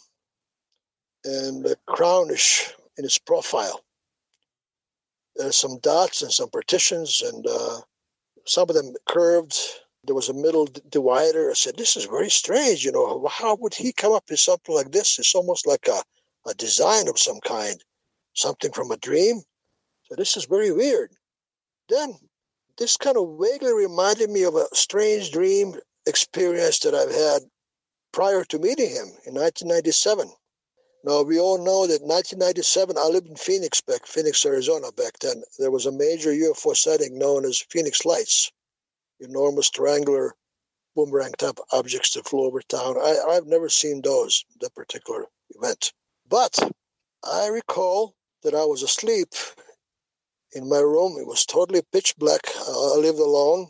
and crownish in its profile. There's some dots and some partitions, and uh, some of them curved. There was a middle divider. I said, this is very strange. You know, how would he come up with something like this? It's almost like a, a design of some kind, something from a dream. So this is very weird. Then this kind of vaguely reminded me of a strange dream experience that I've had prior to meeting him in nineteen ninety-seven. Now, we all know that nineteen ninety-seven, I lived in Phoenix, back, Phoenix, Arizona back then. There was a major U F O sighting known as Phoenix Lights, enormous triangular boomerang-type objects that flew over town. I, I've never seen those, that particular event. But I recall that I was asleep in my room. It was totally pitch black. I lived alone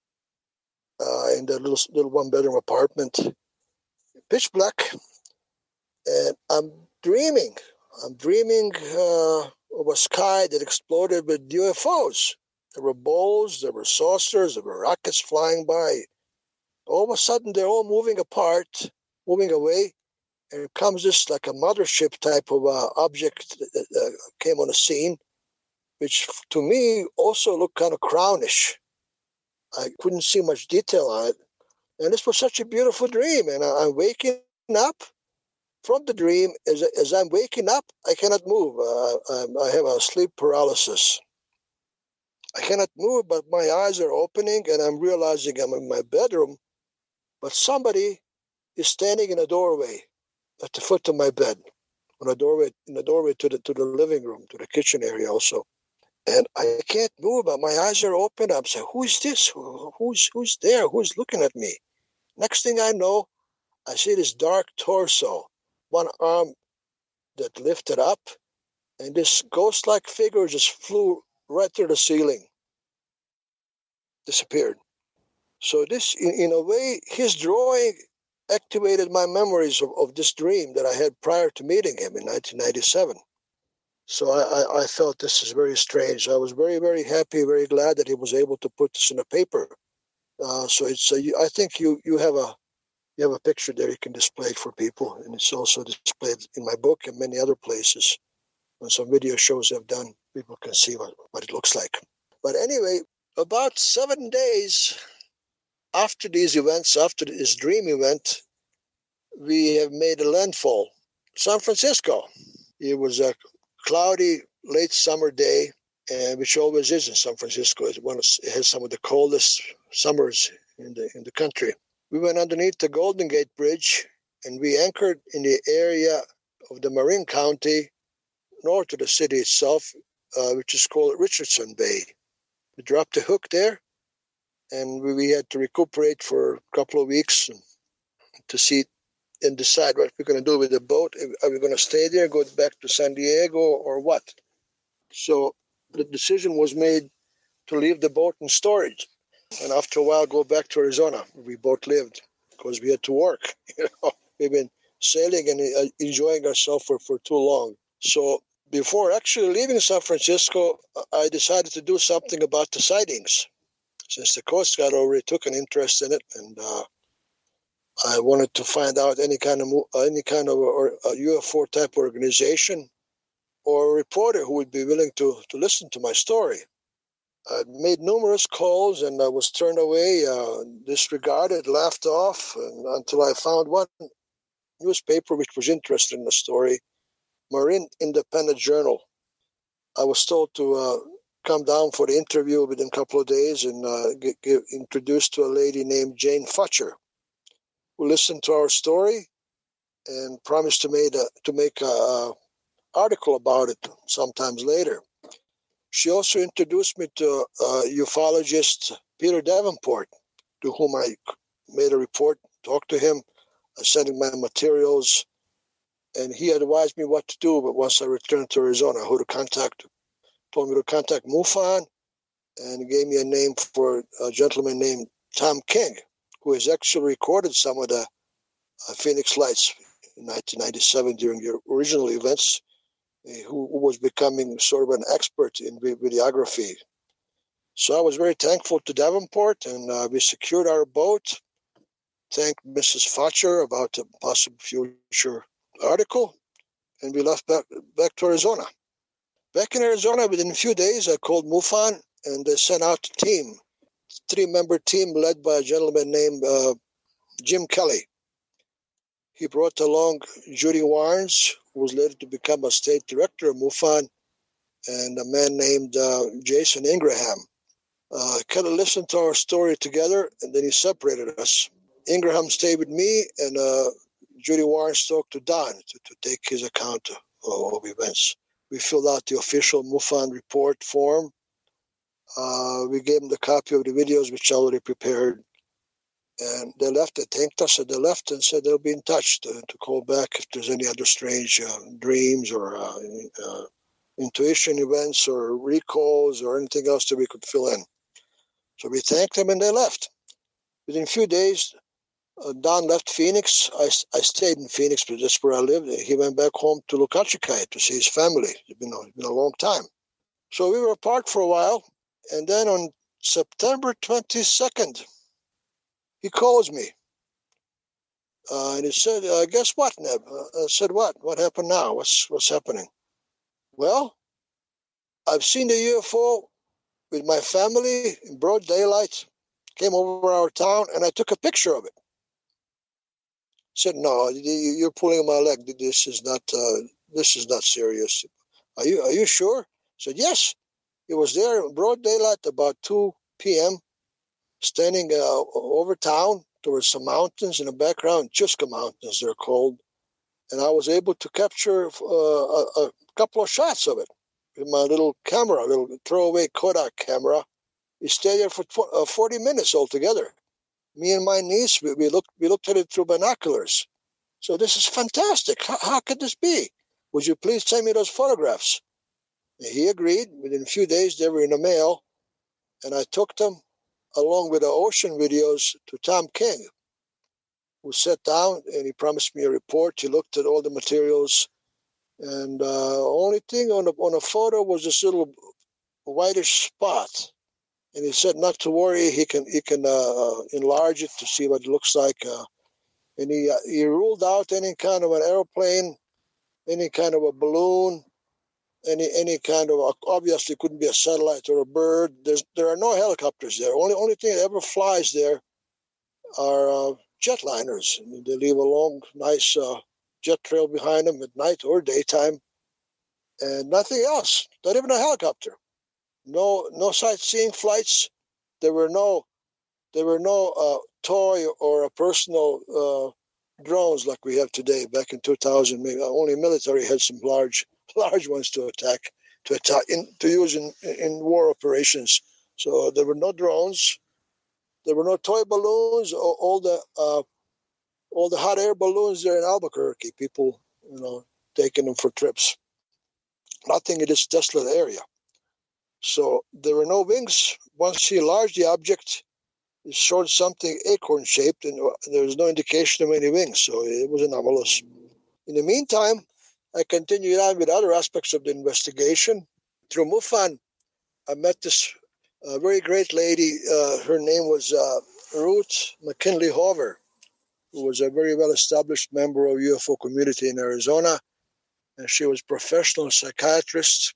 uh, in the little, little one-bedroom apartment. Pitch black. And I'm dreaming. I'm dreaming uh, of a sky that exploded with U F Os. There were balls, there were saucers, there were rockets flying by. All of a sudden, they're all moving apart, moving away, and it comes this like a mothership type of uh, object that uh, came on the scene, which to me also looked kind of crownish. I couldn't see much detail on it. And this was such a beautiful dream. And I, I'm waking up from the dream. As, as I'm waking up, I cannot move. Uh, I, I have a sleep paralysis. I cannot move, but my eyes are opening, and I'm realizing I'm in my bedroom, but somebody is standing in a doorway at the foot of my bed, on a doorway, in the doorway to the to the living room, to the kitchen area also. And I can't move, but my eyes are open. I'm saying, who is this? Who, who's who's there? Who's looking at me? Next thing I know, I see this dark torso, one arm that lifted up, and this ghost-like figure just flew right through the ceiling, disappeared. So this, in, in a way, his drawing activated my memories of, of this dream that I had prior to meeting him in nineteen ninety-seven. So I, I, I felt this is very strange. I was very, very happy, very glad that he was able to put this in a paper. Uh, so it's a, I think you you have a you have a picture there you can display it for people, and it's also displayed in my book and many other places. On some video shows I've done, people can see what, what it looks like. But anyway, about seven days after these events, after this dream event, we have made a landfall. San Francisco. It was a cloudy late summer day, and which always is in San Francisco. It has some of the coldest summers in the in the country. We went underneath the Golden Gate Bridge, and we anchored in the area of the Marin County, north of the city itself, uh, which is called Richardson Bay. We dropped the hook there, and we, we had to recuperate for a couple of weeks to see and decide what we're going to do with the boat. Are we going to stay there, go back to San Diego, or what? So the decision was made to leave the boat in storage, and after a while go back to Arizona, where we both lived, because we had to work. You know, we've been sailing and enjoying ourselves for, for too long. So before actually leaving San Francisco, I decided to do something about the sightings, since the Coast Guard already took an interest in it, and uh, I wanted to find out any kind of any kind of or, a U F O type organization or a reporter who would be willing to, to listen to my story. I made numerous calls, and I was turned away, uh, disregarded, laughed off, and, until I found one newspaper which was interested in the story, Marin Independent Journal. I was told to uh, come down for the interview within a couple of days and uh, get, get introduced to a lady named Jane Futcher, who listened to our story and promised to, made a, to make an article about it sometimes later. She also introduced me to uh, ufologist Peter Davenport, to whom I made a report, talked to him, uh, sending my materials, and he advised me what to do. But once I returned to Arizona, who to contact, told me to contact MUFON, and gave me a name for a gentleman named Tom King, who has actually recorded some of the uh, Phoenix Lights in nineteen ninety-seven during the original events, who was becoming sort of an expert in videography. So I was very thankful to Davenport, and uh, we secured our boat. Thanked Missus Futcher about the possible future article, and we left back, back to Arizona. Back in Arizona, within a few days, I called MUFON, and they sent out a team, three-member team led by a gentleman named uh, Jim Kelly. He brought along Judy Warnes, who was later to become a state director of MUFON, and a man named uh, Jason Ingraham. Uh, Kelly listened to our story together, and then he separated us. Ingraham stayed with me, and uh, Judy Warnes talked to Don to, to take his account of, of events. We filled out the official MUFON report form. Uh, we gave them the copy of the videos, which I already prepared. And they left. They thanked us, and they left and said they'll be in touch to, to call back if there's any other strange uh, dreams or uh, uh, intuition events or recalls or anything else that we could fill in. So we thanked them, and they left. Within a few days, uh, Don left Phoenix. I, I stayed in Phoenix, but that's where I lived. He went back home to Lukashkai to see his family. It's been, it's been a long time. So we were apart for a while, and then on September twenty-second, he calls me, uh, and he said, uh, guess what, Neb? Uh, I said, what? What happened now? What's what's happening? Well, I've seen the U F O with my family in broad daylight, came over our town, and I took a picture of it. I said, no, you're pulling my leg. This is not uh, this is not serious. Are you, are you sure? I said, yes. It was there in broad daylight about two p.m., standing uh, over town towards some mountains in the background, Chuska Mountains, they're called. And I was able to capture uh, a, a couple of shots of it with my little camera, a little throwaway Kodak camera. We stayed there for tw- uh, forty minutes altogether. Me and my niece, we, we, looked, we looked at it through binoculars. So this is fantastic. How, how could this be? Would you please send me those photographs? And he agreed. Within a few days, they were in the mail. And I took them along with the ocean videos to Tom King, who sat down and he promised me a report. He looked at all the materials, and uh, only thing on the on the photo was this little whitish spot And he said not to worry, he can he can uh, enlarge it to see what it looks like. Uh, and he, uh, he ruled out any kind of an airplane, any kind of a balloon, any any kind of, a, obviously couldn't be a satellite or a bird. There's There are no helicopters there. Only, only thing that ever flies there are uh, jetliners. They leave a long, nice uh, jet trail behind them at night or daytime. And nothing else, not even a helicopter. No, no sightseeing flights. There were no, there were no uh, toy or a personal uh, drones like we have today. Back in two thousand, maybe only military had some large, large ones to attack, to attack, in, to use in in war operations. So there were no drones. There were no toy balloons. All, all the uh, all the hot air balloons there in Albuquerque. People, you know, taking them for trips. Nothing in this desolate area. So there were no wings. Once he enlarged the object, it showed something acorn-shaped, and there was no indication of any wings, so it was anomalous. In the meantime, I continued on with other aspects of the investigation. Through MUFON, I met this uh, very great lady. Uh, her name was uh, Ruth McKinley Hover, who was a very well-established member of U F O community in Arizona, and she was a professional psychiatrist.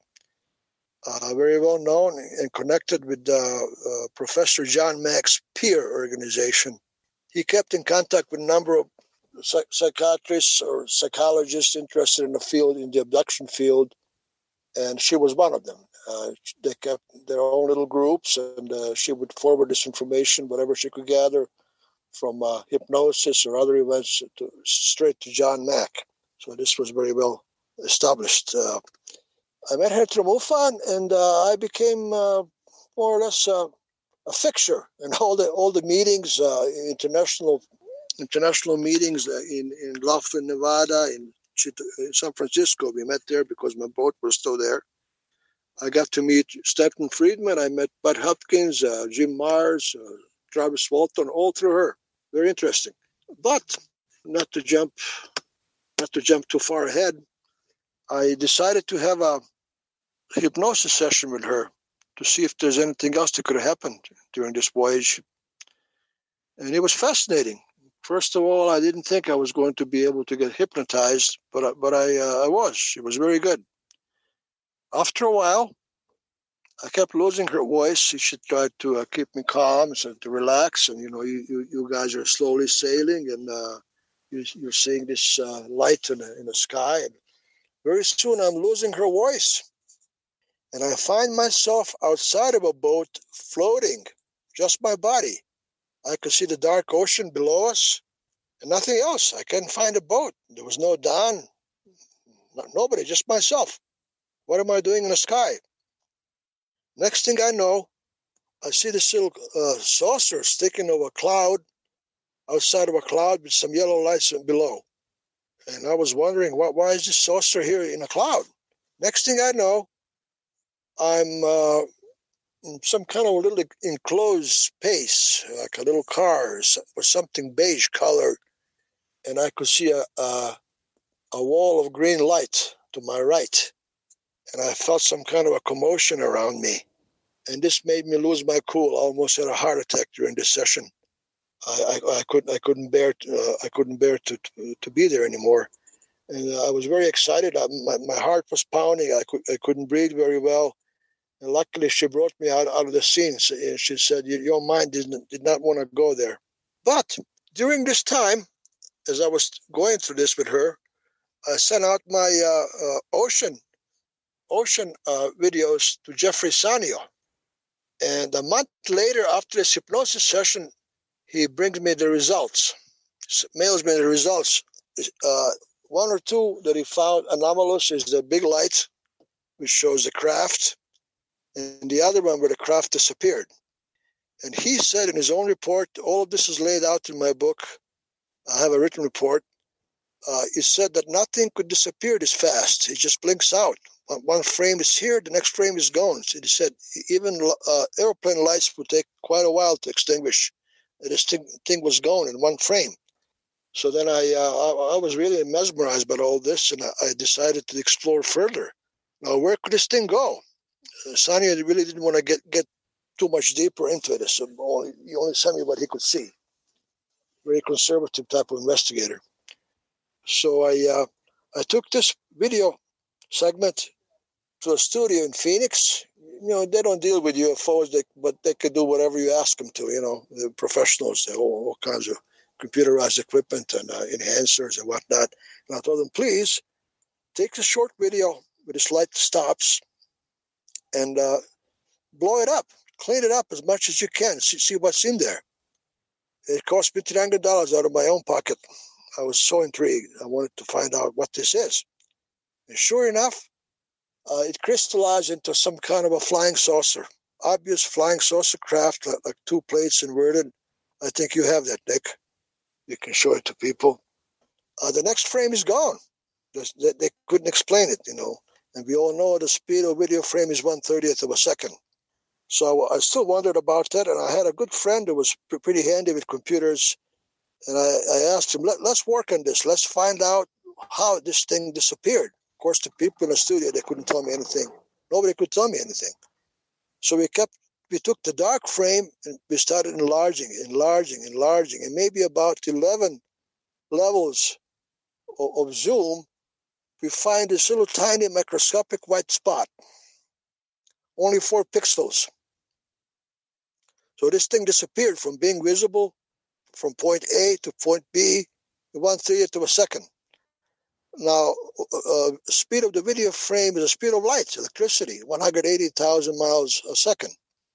Uh, very well known and connected with uh, uh, Professor John Mack's peer organization. He kept in contact with a number of psych- psychiatrists or psychologists interested in the field, in the abduction field, and she was one of them. Uh, they kept their own little groups, and uh, she would forward this information, whatever she could gather from uh, hypnosis or other events, to, straight to John Mack. So this was very well established. Uh, I met her through MUFON, and uh, I became uh, more or less uh, a fixture in all the all the meetings, uh, international international meetings uh, in in Laughlin, Nevada, in, in San Francisco. We met there because my boat was still there. I got to meet Stanton Friedman. I met Bud Hopkins, uh, Jim Mars, uh, Travis Walton, all through her. Very interesting. But not to jump, not to jump too far ahead, I decided to have a hypnosis session with her to see if there's anything else that could have happened during this voyage. And it was fascinating. First of all, I didn't think I was going to be able to get hypnotized, but I, but I, uh, I was. It was very good. After a while, I kept losing her voice. She tried to uh, keep me calm, so to relax. And, you know, you, you, you guys are slowly sailing, and uh, you, you're seeing this uh, light in the, in the sky. And very soon, I'm losing her voice. And I find myself outside of a boat floating, just my body. I could see the dark ocean below us and nothing else. I couldn't find a boat. There was no Don, no, nobody, just myself. What am I doing in the sky? Next thing I know, I see this little uh, saucer sticking over a cloud, outside of a cloud with some yellow lights below. And I was wondering, why, why is this saucer here in a cloud? Next thing I know, I'm uh, in some kind of a little enclosed space, like a little car or something beige colored, and I could see a, a a wall of green light to my right, and I felt some kind of a commotion around me, and this made me lose my cool. I almost had a heart attack during this session. I I, I couldn't I couldn't bear to, uh, I couldn't bear to, to to be there anymore, and I was very excited. I, my my heart was pounding. I could I couldn't breathe very well. And luckily, she brought me out, out of the scene. And she said, your mind didn't, did not want to go there. But during this time, as I was going through this with her, I sent out my uh, uh, ocean ocean uh, videos to Jeffrey Sanio. And a month later, after this hypnosis session, he brings me the results, mails me the results. Uh, one or two that he found anomalous is the big light, which shows the craft, and the other one where the craft disappeared. And he said in his own report, all of this is laid out in my book. I have a written report. Uh, he said that nothing could disappear this fast. It just blinks out. One frame is here, the next frame is gone. So he said even uh, airplane lights would take quite a while to extinguish. This thing, thing was gone in one frame. So then I, uh, I, I was really mesmerized by all this, and I, I decided to explore further. Now, where could this thing go? Sonia really didn't want to get, get too much deeper into it. So only, he only sent me what he could see. Very conservative type of investigator. So I uh, I took this video segment to a studio in Phoenix. You know, they don't deal with U F Os, they, but they could do whatever you ask them to. You know, the professionals, they have all, all kinds of computerized equipment and uh, enhancers and whatnot. And I told them, please take a short video with its light stops and uh, blow it up, clean it up as much as you can, see, see what's in there. It cost me three hundred dollars out of my own pocket. I was so intrigued. I wanted to find out what this is. And sure enough, uh, it crystallized into some kind of a flying saucer, obvious flying saucer craft, like, like two plates inverted. I think you have that, Nick. You can show it to people. Uh, the next frame is gone. They, they couldn't explain it, you know. And we all know the speed of video frame is one thirtieth of a second. So I still wondered about that, and I had a good friend who was pretty handy with computers, and I, I asked him, Let, let's work on this. Let's find out how this thing disappeared. Of course, the people in the studio, they couldn't tell me anything. Nobody could tell me anything. So we kept, we took the dark frame, and we started enlarging, enlarging, enlarging, and maybe about eleven levels of, of zoom, we find this little tiny microscopic white spot, only four pixels. So this thing disappeared from being visible from point A to point B in one thirtieth of a second. Now, uh, speed of the video frame is the speed of light, electricity, one hundred eighty thousand miles a second.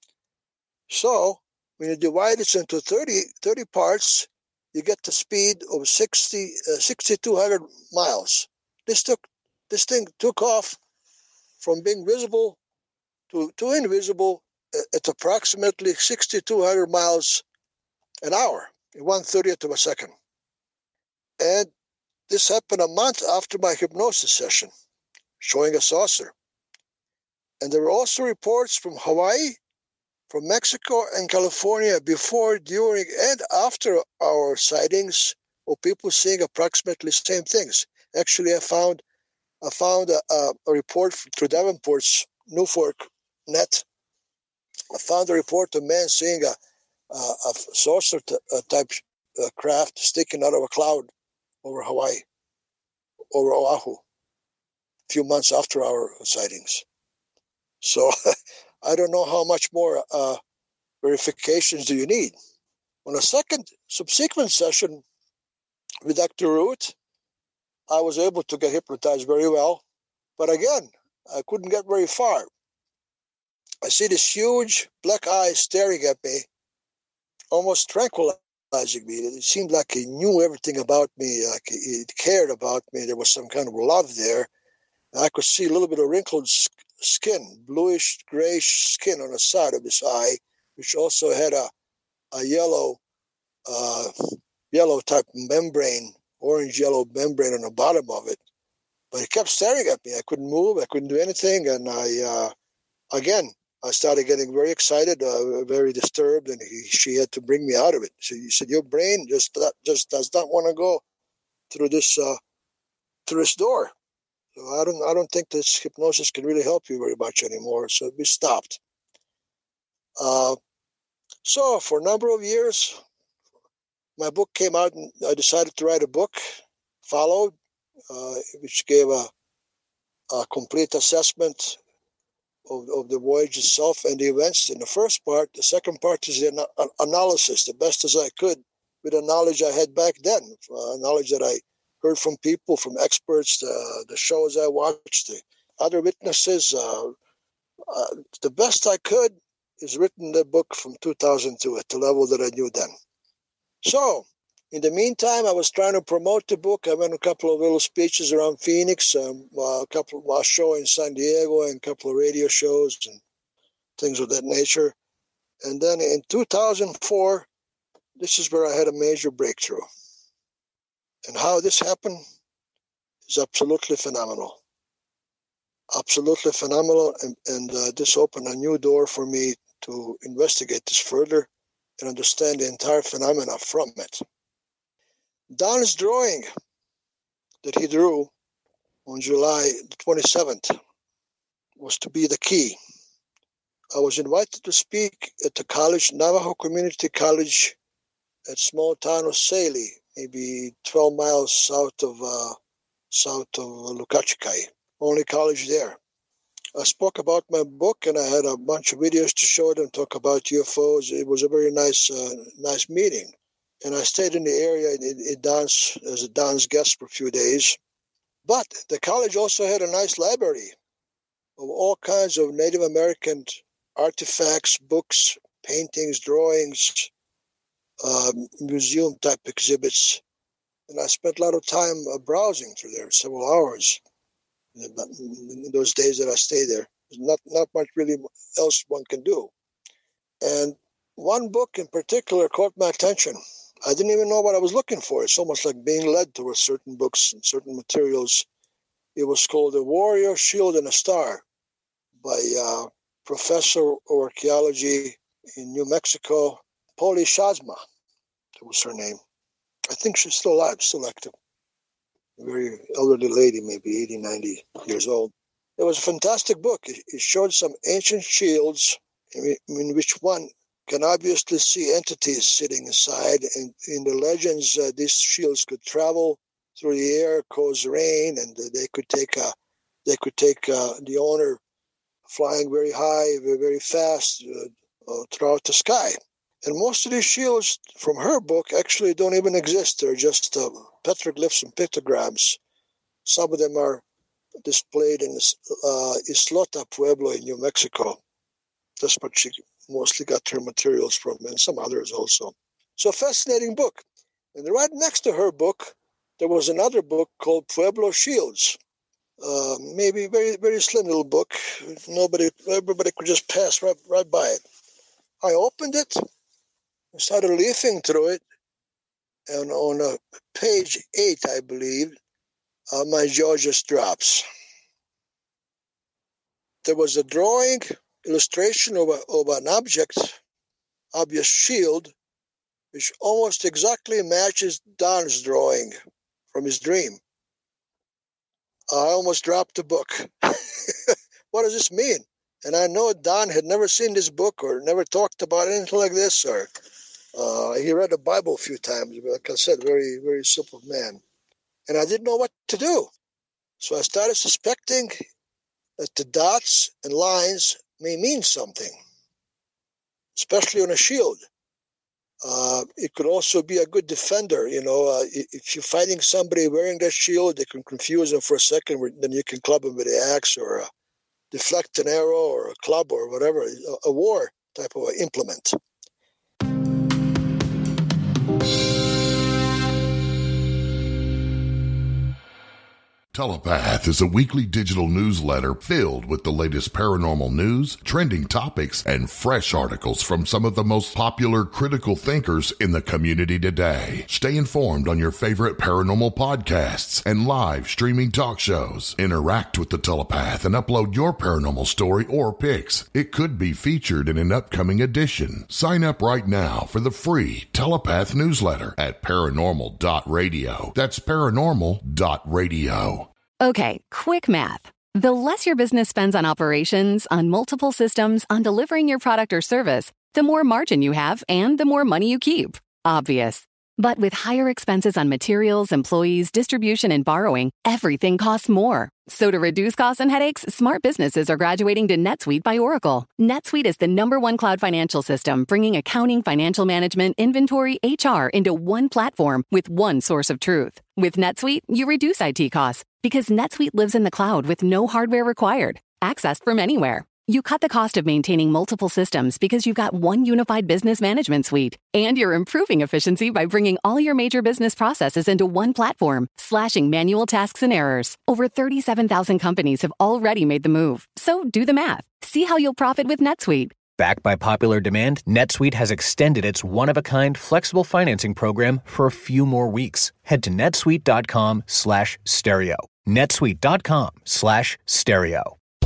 So when you divide it into thirty, thirty parts, you get the speed of sixty, uh, sixty-two hundred miles. This took, this thing took off from being visible to, to invisible at approximately sixty-two hundred miles an hour in one thirtieth of a second. And this happened a month after my hypnosis session, showing a saucer. And there were also reports from Hawaii, from Mexico and California before, during, and after our sightings of people seeing approximately the same things. Actually, I found I found a, a, a report through Davenport's Newfork net. I found a report of a man seeing a, a, a saucer t- a type uh, craft sticking out of a cloud over Hawaii, over Oahu, a few months after our sightings. So I don't know how much more uh, verifications do you need. On a second subsequent session with Doctor Root, I was able to get hypnotized very well. But again, I couldn't get very far. I see this huge black eye staring at me, almost tranquilizing me. It seemed like he knew everything about me, like he cared about me. There was some kind of love there. I could see a little bit of wrinkled skin, bluish, grayish skin on the side of this eye, which also had a, a yellow, uh, yellow type membrane, orange-yellow membrane on the bottom of it. But he kept staring at me. I couldn't move. I couldn't do anything. And I, uh, again, I started getting very excited, uh, very disturbed, and he, she had to bring me out of it. So he said, "Your brain just just does not want to go through this uh, through this door. So I don't I don't think this hypnosis can really help you very much anymore." So we stopped. Uh, so for a number of years, my book came out, and I decided to write a book. Followed, uh, which gave a, a complete assessment Of, of the voyage itself and the events in the first part. The second part is the an- analysis, the best as I could with the knowledge I had back then, uh, knowledge that I heard from people, from experts, uh, the shows I watched, the other witnesses. Uh, uh, the best I could is written the book from two thousand two at the level that I knew then. So, in the meantime, I was trying to promote the book. I went a couple of little speeches around Phoenix, um, a couple of a show in San Diego, and a couple of radio shows and things of that nature. And then in two thousand four, this is where I had a major breakthrough. And how this happened is absolutely phenomenal. Absolutely phenomenal. And, and uh, this opened a new door for me to investigate this further and understand the entire phenomena from it. Don's drawing that he drew on July twenty-seventh was to be the key I was invited to speak at the college, Navajo Community College, at small town of Saley, maybe twelve miles south of uh, south of Lukachikai. Only college there. I spoke about my book, and I had a bunch of videos to show them, talk about U F Os. It was a very nice, uh, nice meeting. And I stayed in the area in, in Don's, as a Don's guest for a few days. But the college also had a nice library of all kinds of Native American artifacts, books, paintings, drawings, uh, museum-type exhibits. And I spent a lot of time uh, browsing through there, several hours. In those days that I stayed there, there's not not much really else one can do. And one book in particular caught my attention. I didn't even know what I was looking for. It's almost like being led towards certain books and certain materials. It was called A Warrior, Shield, and a Star by uh, Professor of Archaeology in New Mexico, Polly Shazma. That was her name. I think she's still alive, still active. A very elderly lady, maybe eighty, ninety years old. It was a fantastic book. It, it showed some ancient shields in, in which one can obviously see entities sitting inside. And in the legends, uh, these shields could travel through the air, cause rain, and uh, they could take uh, they could take uh, the owner flying very high, very, very fast uh, uh, throughout the sky. And most of these shields from her book actually don't even exist. They're just uh, petroglyphs and pictograms. Some of them are displayed in uh, Islota Pueblo in New Mexico. That's what she mostly got her materials from, and some others also. So, fascinating book. And right next to her book, there was another book called Pueblo Shields. Uh, maybe very, very slim little book. Nobody, everybody could just pass right, right by it. I opened it. I started leafing through it, and on uh, page eight, I believe, uh, my jaw just drops. There was a drawing, illustration of, a, of an object, obvious shield, which almost exactly matches Don's drawing from his dream. I almost dropped the book. What does this mean? And I know Don had never seen this book or never talked about anything like this, or Uh, he read the Bible a few times, but like I said, very, very simple man. And I didn't know what to do. So I started suspecting that the dots and lines may mean something, especially on a shield. Uh, it could also be a good defender. You know, uh, if you're fighting somebody wearing that shield, they can confuse them for a second, then you can club them with an axe or uh, deflect an arrow or a club or whatever, a, a war type of implement. Telepath is a weekly digital newsletter filled with the latest paranormal news, trending topics, and fresh articles from some of the most popular critical thinkers in the community today. Stay informed on your favorite paranormal podcasts and live streaming talk shows. Interact with the Telepath and upload your paranormal story or pics. It could be featured in an upcoming edition. Sign up right now for the free Telepath newsletter at paranormal dot radio. That's paranormal dot radio. Okay, quick math. The less your business spends on operations, on multiple systems, on delivering your product or service, the more margin you have and the more money you keep. Obvious. But with higher expenses on materials, employees, distribution, and borrowing, everything costs more. So to reduce costs and headaches, smart businesses are graduating to NetSuite by Oracle. NetSuite is the number one cloud financial system, bringing accounting, financial management, inventory, H R into one platform with one source of truth. With NetSuite, you reduce I T costs because NetSuite lives in the cloud with no hardware required, accessed from anywhere. You cut the cost of maintaining multiple systems because you've got one unified business management suite. And you're improving efficiency by bringing all your major business processes into one platform, slashing manual tasks and errors. Over thirty-seven thousand companies have already made the move. So do the math. See how you'll profit with NetSuite. Backed by popular demand, NetSuite has extended its one-of-a-kind flexible financing program for a few more weeks. Head to netsuite dot com slash stereo. netsuite dot com slash stereo.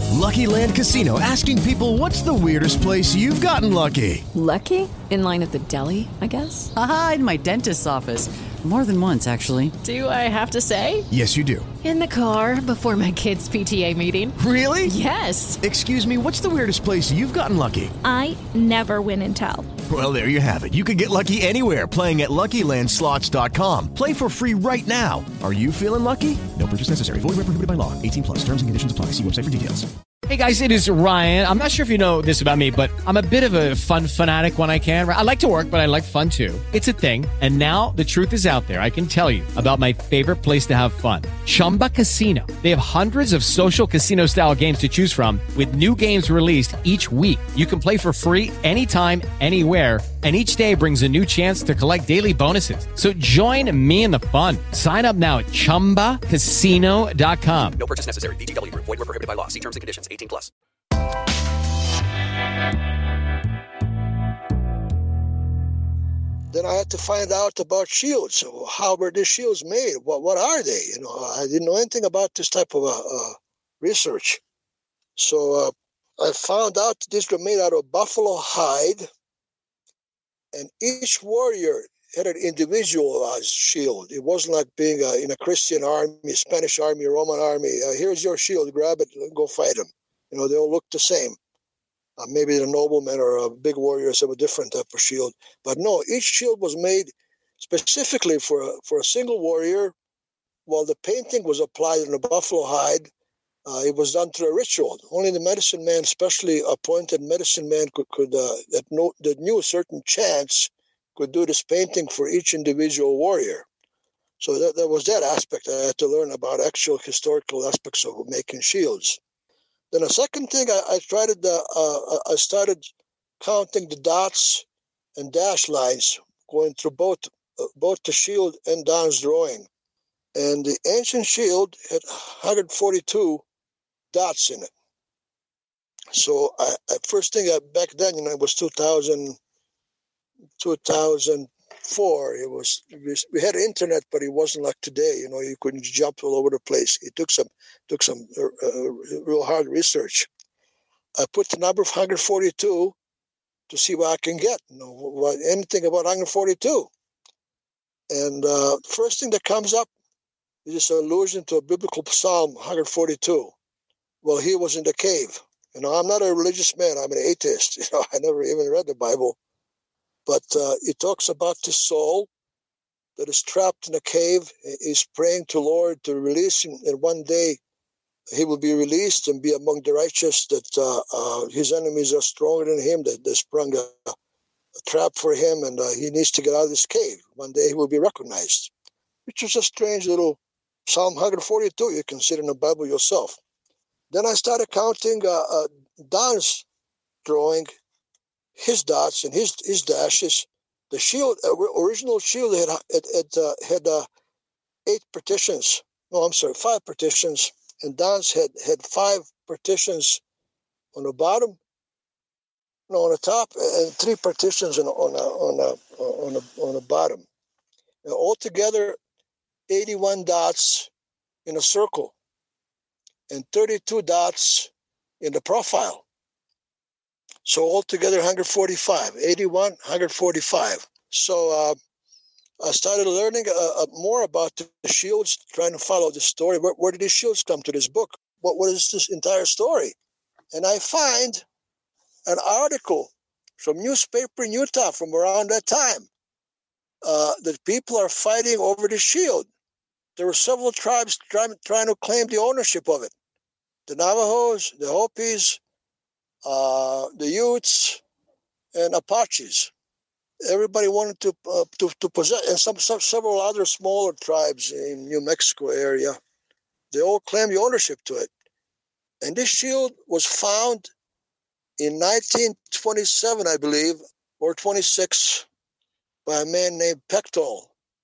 Lucky Land Casino, asking people, what's the weirdest place you've gotten lucky? Lucky? In line at the deli, I guess? Aha, in my dentist's office. More than once, actually. Do I have to say? Yes, you do. In the car before my kids' P T A meeting. Really? Yes. Excuse me, what's the weirdest place you've gotten lucky? I never win and tell. Well, there you have it. You can get lucky anywhere, playing at Lucky Land Slots dot com. Play for free right now. Are you feeling lucky? No purchase necessary. Void where prohibited by law. eighteen plus. Terms and conditions apply. See website for details. Hey guys, it is Ryan. I'm not sure if you know this about me, but I'm a bit of a fun fanatic when I can. I like to work, but I like fun too. It's a thing. And now the truth is out there. I can tell you about my favorite place to have fun. Chumba Casino. They have hundreds of social casino style games to choose from with new games released each week. You can play for free anytime, anywhere. And each day brings a new chance to collect daily bonuses. So join me in the fun. Sign up now at chumba casino dot com. No purchase necessary. V G W. Void where prohibited by law. See terms and conditions. eighteen plus. Then I had to find out about shields. How were these shields made? What what are they? You know, I didn't know anything about this type of uh, uh, research. So uh, I found out these were made out of buffalo hide, and each warrior had an individualized shield. It wasn't like being uh, in a Christian army, Spanish army, Roman army. Uh, here's your shield, grab it, and go fight them. You know, they all look the same. Uh, maybe the noblemen or uh, big warriors have a different type of shield. But no, each shield was made specifically for a, for a single warrior, while the painting was applied in a buffalo hide. Uh, it was done through a ritual. Only the medicine man, specially appointed medicine man, could, could uh, that, know, that knew a certain chance could do this painting for each individual warrior. So that, that was that aspect. I had to learn about actual historical aspects of making shields. Then a second thing, I, I tried. Uh, uh, I started counting the dots and dash lines going through both uh, both the shield and Don's drawing. And the ancient shield had one hundred forty-two dots in it. So I, I first thing I, back then, you know, it was two thousand, two thousand four. It was we had internet, but it wasn't like today. You know, you couldn't jump all over the place. It took some took some uh, real hard research. I put the number of one hundred forty-two to see what I can get. You know, what, anything about one hundred forty-two. And uh, first thing that comes up is this allusion to a biblical psalm, one hundred forty-two. Well, he was in the cave. You know, I'm not a religious man. I'm an atheist. You know, I never even read the Bible. But uh, it talks about this soul that is trapped in a cave. He's praying to Lord to release him, and one day he will be released and be among the righteous, that uh, uh, his enemies are stronger than him, that they sprung a, a trap for him, and uh, he needs to get out of this cave. One day he will be recognized, which is a strange little Psalm one hundred forty-two. You can see it in the Bible yourself. Then I started counting uh, uh, Don's drawing, his dots and his his dashes. The shield, uh, original shield, had had, had, uh, had uh, eight partitions. No, I'm sorry, five partitions. And Don's had had five partitions on the bottom, no, on the top, and three partitions on on a, on a, on a, on the bottom. And altogether, eighty-one dots in a circle, and thirty-two dots in the profile. So altogether, one hundred forty-five, eighty-one, one hundred forty-five. So uh, I started learning uh, more about the shields, trying to follow the story. Where, where did these shields come to this book? What, what is this entire story? And I find an article from newspaper in Utah from around that time uh, that people are fighting over the shield. There were several tribes trying, trying to claim the ownership of it. The Navajos, the Hopis, uh, the Utes, and Apaches. Everybody wanted to uh, to, to possess, and some, some several other smaller tribes in New Mexico area. They all claimed the ownership to it. And this shield was found in nineteen twenty-seven, I believe, or twenty-six, by a man named Pechtold.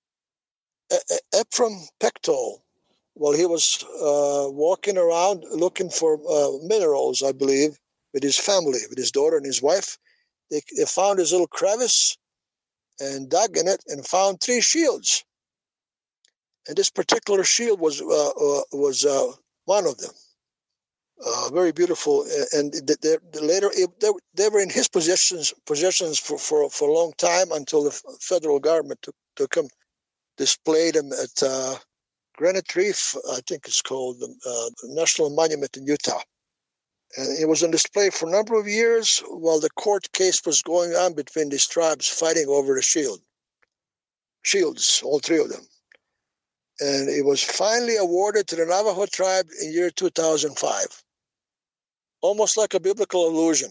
E- Ephraim Pechtold. While he was uh, walking around looking for uh, minerals, I believe, with his family, with his daughter and his wife, they, they found his little crevice and dug in it and found three shields. And this particular shield was uh, uh, was uh, one of them. Uh, very beautiful, and they, they, later they, they were in his possessions possessions for, for, for a long time until the federal government took, took them, displayed them at uh, Granite Reef, I think it's called, the uh, National Monument in Utah. And it was on display for a number of years while the court case was going on between these tribes fighting over the shield. Shields, all three of them. And it was finally awarded to the Navajo tribe in year two thousand five. Almost like a biblical allusion.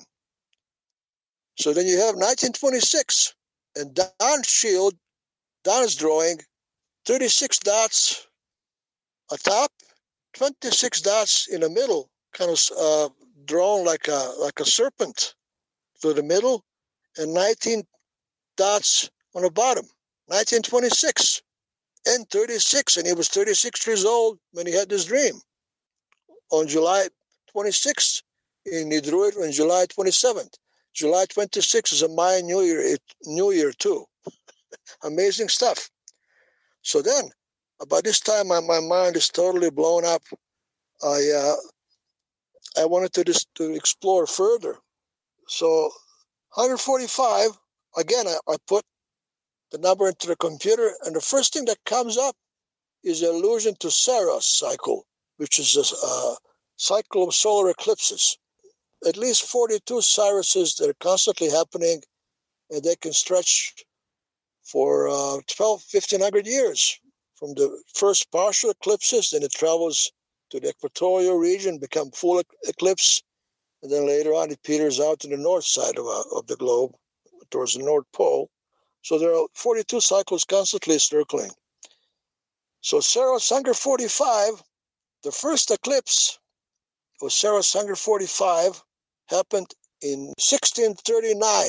So then you have nineteen twenty-six, and Don's shield, Don's drawing, thirty-six dots atop, twenty-six dots in the middle, kind of uh, drawn like a like a serpent through the middle, and nineteen dots on the bottom. nineteen twenty-six and thirty-six, and he was thirty-six years old when he had this dream. On July twenty-sixth, and he drew it on July twenty-seventh. July twenty-sixth is a Mayan New Year, it, New Year too. Amazing stuff. So then, about this time, my, my mind is totally blown up. I uh, I wanted to just to explore further. So one forty-five, again, I, I put the number into the computer, and the first thing that comes up is an allusion to Saros cycle, which is a, a cycle of solar eclipses. At least forty-two Cyruses that are constantly happening, and they can stretch for uh, twelve, fifteen hundred years. From the first partial eclipses, then it travels to the equatorial region, become full eclipse, and then later on it peters out to the north side of, uh, of the globe, towards the North Pole. So there are forty-two cycles constantly circling. So Saros one forty-five, the first eclipse of Saros one forty-five happened in sixteen thirty-nine,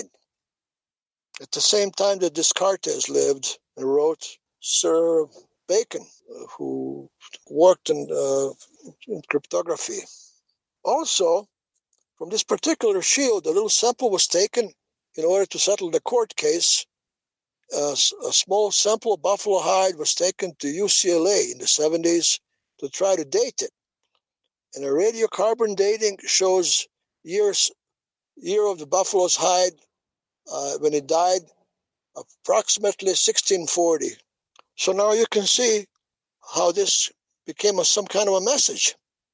at the same time that Descartes lived and wrote. Sir Bacon, uh, who worked in, uh, in cryptography. Also, from this particular shield, a little sample was taken in order to settle the court case. Uh, a small sample of buffalo hide was taken to U C L A in the seventies to try to date it. And a radiocarbon dating shows years, year of the buffalo's hide uh, when it died, approximately sixteen forty. So now you can see how this became a, some kind of a message,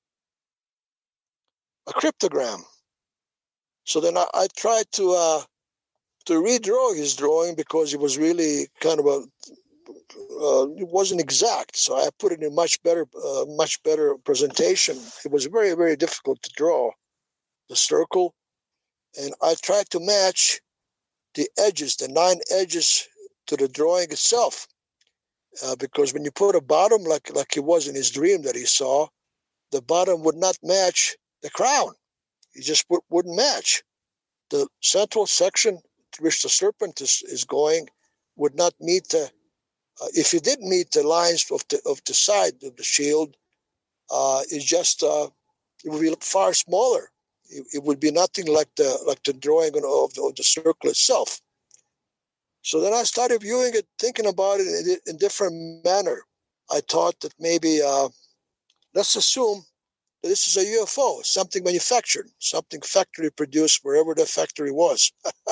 a cryptogram. So then I, I tried to uh, to redraw his drawing because it was really kind of a, uh, it wasn't exact. So I put it in much better, uh, much better presentation. It was very, very difficult to draw the circle, and I tried to match the edges, the nine edges, to the drawing itself. Uh, because when you put a bottom like like it was in his dream that he saw, the bottom would not match the crown. It just w- wouldn't match. The central section to which the serpent is, is going would not meet the, uh, if it did meet the lines of the of the side of the shield, uh, it's just, uh, it would be far smaller. It, it would be nothing like the like the drawing of the, of the circle itself. So then I started viewing it, thinking about it in a in different manner. I thought that maybe, uh, let's assume that this is a U F O, something manufactured, something factory produced wherever the factory was.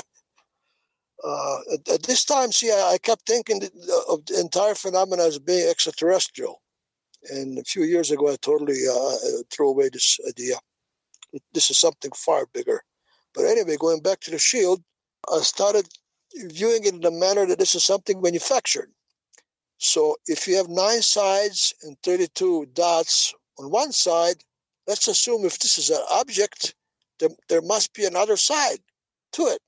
uh, at, at this time, see, I, I kept thinking of the entire phenomenon as being extraterrestrial. And a few years ago, I totally uh, threw away this idea. This is something far bigger. But anyway, going back to the shield, I started viewing it in the manner that this is something manufactured. So if you have nine sides and thirty-two dots on one side, let's assume if this is an object, there, there must be another side to it.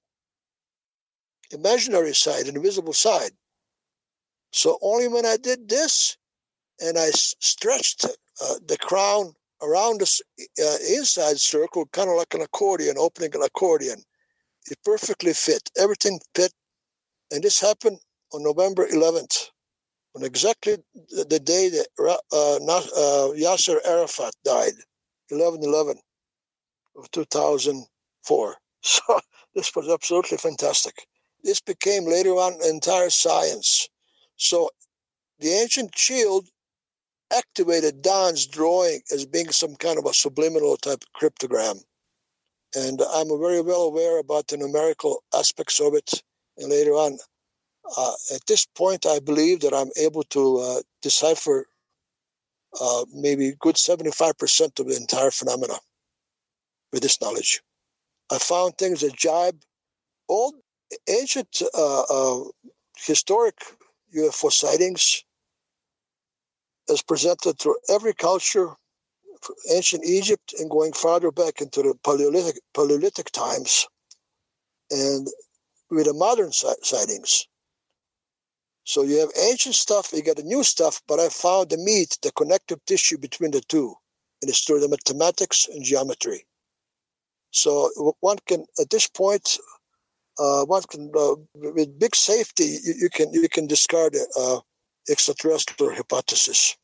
Imaginary side, an invisible side. So only when I did this and I stretched uh, the crown around the uh, inside circle, kind of like an accordion, opening an accordion, it perfectly fit. Everything fit. And this happened on November eleventh, on exactly the day that uh, uh, Yasser Arafat died, eleven eleven of two thousand four. So this was absolutely fantastic. This became later on entire science. So the ancient shield activated Don's drawing as being some kind of a subliminal type of cryptogram. And I'm very well aware about the numerical aspects of it. And later on, uh, at this point, I believe that I'm able to uh, decipher uh, maybe good seventy-five percent of the entire phenomena with this knowledge. I found things that jibe old, ancient, uh, uh, historic U F O sightings as presented through every culture, ancient Egypt and going farther back into the Paleolithic, Paleolithic times, and with the modern sightings. So you have ancient stuff, you got the new stuff, but I found the meat, the connective tissue between the two, and it's through the mathematics and geometry. So one can, at this point, uh, one can, uh, with big safety, you, you can you can discard uh, extraterrestrial hypothesis.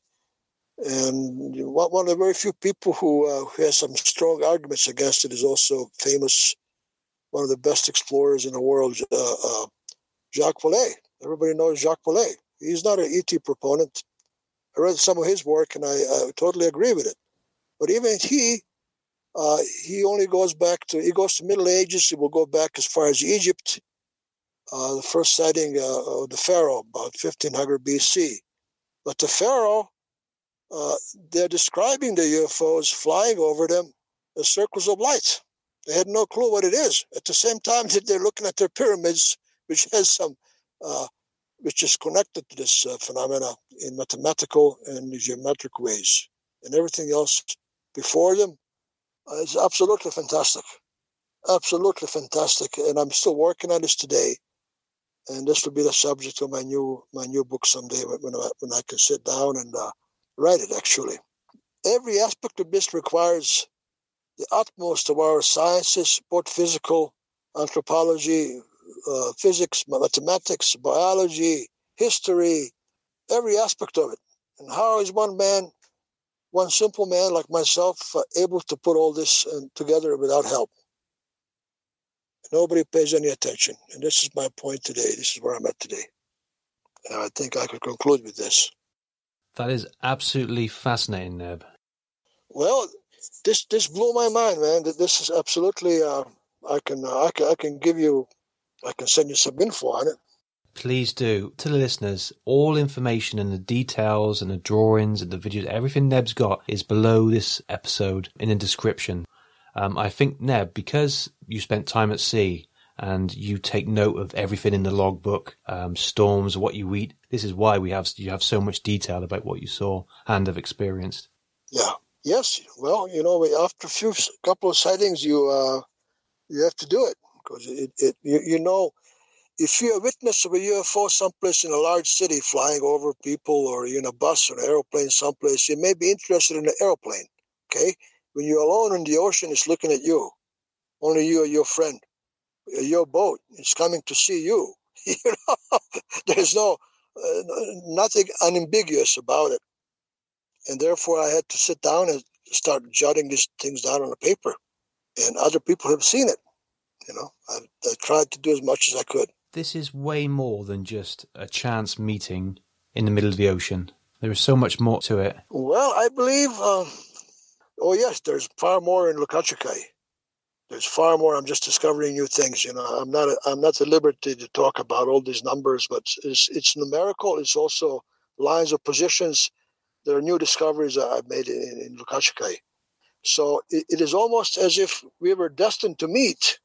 And one of the very few people who, uh, who has some strong arguments against it is also famous, one of the best explorers in the world, uh, uh, Jacques Vallée. Everybody knows Jacques Vallée. He's not an E T proponent. I read some of his work, and I, I totally agree with it. But even he, uh, he only goes back to, he goes to Middle Ages. He will go back as far as Egypt, uh, the first sighting uh, of the Pharaoh, about fifteen hundred B C. But the Pharaoh, uh, they're describing the U F Os flying over them as circles of light. They had no clue what it is. At the same time that they're looking at their pyramids, which has some, uh, which is connected to this uh, phenomena in mathematical and geometric ways. And everything else before them uh, is absolutely fantastic. Absolutely fantastic. And I'm still working on this today. And this will be the subject of my new my new book someday when I, when I can sit down and uh, write it, actually. Every aspect of this requires the utmost of our sciences, both physical, anthropology, uh, physics, mathematics, biology, history, every aspect of it. And how is one man, one simple man like myself, uh, able to put all this uh, together without help? Nobody pays any attention. And this is my point today. This is where I'm at today. And I think I could conclude with this. That is absolutely fascinating, Neb. Well, this this blew my mind, man. This is absolutely, uh, I can, uh, I can I can give you, I can send you some info on it. Please do. To the listeners, all information and the details and the drawings and the videos, everything Neb's got is below this episode in the description. Um, I think, Neb, because you spent time at sea and you take note of everything in the logbook, um, storms, what you eat, this is why we have you have so much detail about what you saw and have experienced. Yeah. Yes. Well, you know, after a few couple of sightings, you uh, you have to do it because it, it you, you know, if you're a witness of a U F O someplace in a large city flying over people, or you're in a bus or an airplane someplace, you may be interested in the airplane. Okay. When you're alone in the ocean, it's looking at you. Only you or your friend. Your boat is coming to see you. You know, there's no uh, nothing unambiguous about it. And therefore, I had to sit down and start jotting these things down on the paper. And other people have seen it. You know, I, I tried to do as much as I could. This is way more than just a chance meeting in the middle of the ocean. There is so much more to it. Well, I believe... Uh, Oh, yes, there's far more in Lukashkai. There's far more. I'm just discovering new things. You know, I'm not a, I'm not at liberty to talk about all these numbers, but it's, it's numerical. It's also lines of positions. There are new discoveries that I've made in, in Lukashkai. So it, it is almost as if we were destined to meet,